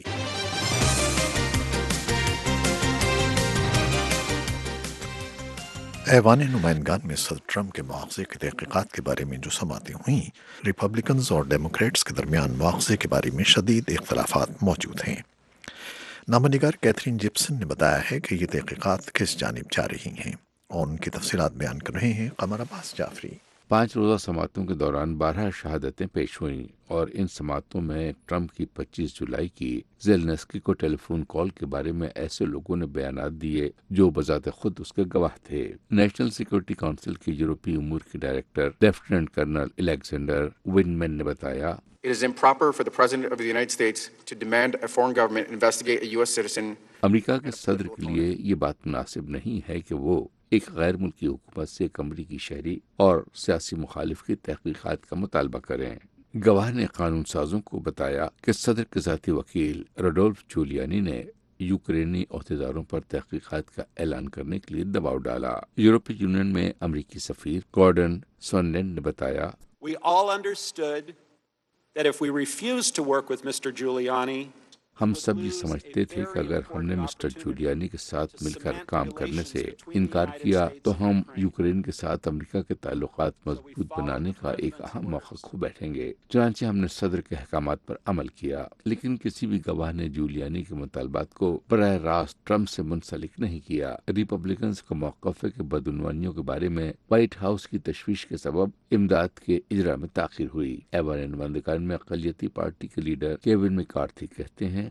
ایوان نمائندگان میں صدر ٹرمپ کے مواخذے کی تحقیقات کے بارے میں جو سماعتیں ہوئیں، ریپبلکنز اور ڈیموکریٹس کے درمیان مواخذے کے بارے میں شدید اختلافات موجود ہیں. نامہ نگار کیتھرین جپسن نے بتایا ہے کہ یہ تحقیقات کس جانب جا رہی ہیں اور ان کی تفصیلات بیان کر رہے ہیں قمر عباس جعفری. پانچ روزہ سماعتوں کے دوران بارہ شہادتیں پیش ہوئیں اور ان سماعتوں میں ٹرمپ کی پچیس جولائی کی زیلنسکی کو ٹیلی فون کال کے بارے میں ایسے لوگوں نے بیانات دیے جو بذات خود اس کے گواہ تھے. نیشنل سیکورٹی کونسل کے یورپی امور کے ڈائریکٹر لیفٹیننٹ کرنل الیگزینڈر ونمین نے بتایا It is improper for the President of the United States to demand a foreign government investigate a U S citizen. امریکہ کے صدر کے لیے یہ بات مناسب نہیں ہے کہ وہ ایک غیر ملکی حکومت سے ایک امریکی شہری اور سیاسی مخالف کی تحقیقات کا مطالبہ کریں. گواہ نے قانون سازوں کو بتایا کہ صدر کے ذاتی وکیل روڈولف جولیانی نے یوکرینی عہدیداروں پر تحقیقات کا اعلان کرنے کے لیے دباؤ ڈالا. یورپی یونین میں امریکی سفیر گارڈن سونلینڈ نے بتایا We all understood that if we refused to work with Mister Giuliani, ہم سب یہ سمجھتے تھے کہ اگر ہم نے مسٹر جولیانی کے ساتھ مل کر کام کرنے سے انکار کیا تو ہم یوکرین کے ساتھ امریکہ کے تعلقات مضبوط بنانے کا ایک اہم موقع کھو بیٹھیں گے. چنانچہ ہم نے صدر کے احکامات پر عمل کیا، لیکن کسی بھی گواہ نے جولیانی کے مطالبات کو براہ راست ٹرمپ سے منسلک نہیں کیا. ریپبلکنز کا موقف ہے کہ بدعنوانیوں کے بارے میں وائٹ ہاؤس کی تشویش کے سبب امداد کے اجرا میں تاخیر ہوئی. ایوان نمائندگان میں اقلیتی پارٹی کے لیڈر کیون میکارتھی کہتے ہیں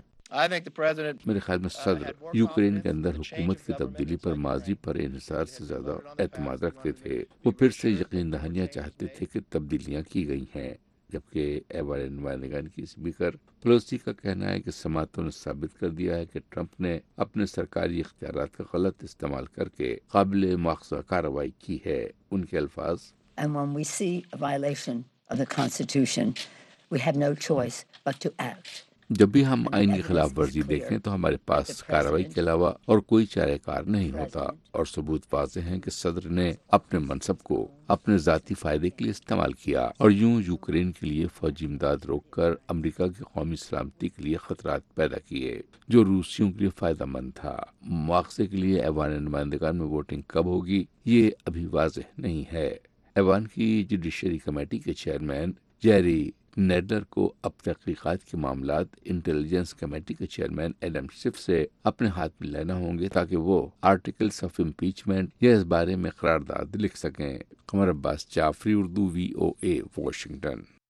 میرے خیال میں صدر یوکرین کے اندر حکومت کی تبدیلی پر ماضی پر انحصار سے زیادہ اعتماد رکھتے تھے. وہ پھر سے یقین دہانیاں چاہتے تھے کہ تبدیلیاں کی گئی ہیں، جبکہ ایوان نمائندگان کی اسپیکر پلوسی کا کہنا ہے کہ سماعتوں نے ثابت کر دیا ہے کہ ٹرمپ نے اپنے سرکاری اختیارات کا غلط استعمال کر کے قابل مواخذہ کارروائی کی ہے. ان کے الفاظ And when we see a violation of the Constitution, we have no choice but to act. جب بھی ہم آئین کی خلاف ورزی دیکھیں تو ہمارے پاس کارروائی کے علاوہ اور کوئی چارہ کار نہیں ہوتا، اور ثبوت واضح ہیں کہ صدر نے اپنے منصب کو اپنے ذاتی فائدے کے لیے استعمال کیا اور یوں یوکرین کے لیے فوجی امداد روک کر امریکہ کی قومی سلامتی کے لیے خطرات پیدا کیے، جو روسیوں کے لیے فائدہ مند تھا۔ مواخذے کے لیے ایوان نمائندگان میں ووٹنگ کب ہوگی یہ ابھی واضح نہیں ہے۔ ایوان کی جوڈیشری کمیٹی کے چیئرمین جیری نیڈلر کو اب تحقیقات کے معاملات انٹیلیجنس کمیٹی کے چیئرمین ایڈم شف سے اپنے ہاتھ میں لینا ہوں گے تاکہ وہ آرٹیکلز آف امپیچمنٹ یا اس بارے میں قرارداد لکھ سکیں۔ Qamar Abbas Jafri, Urdu, V O A, Washington.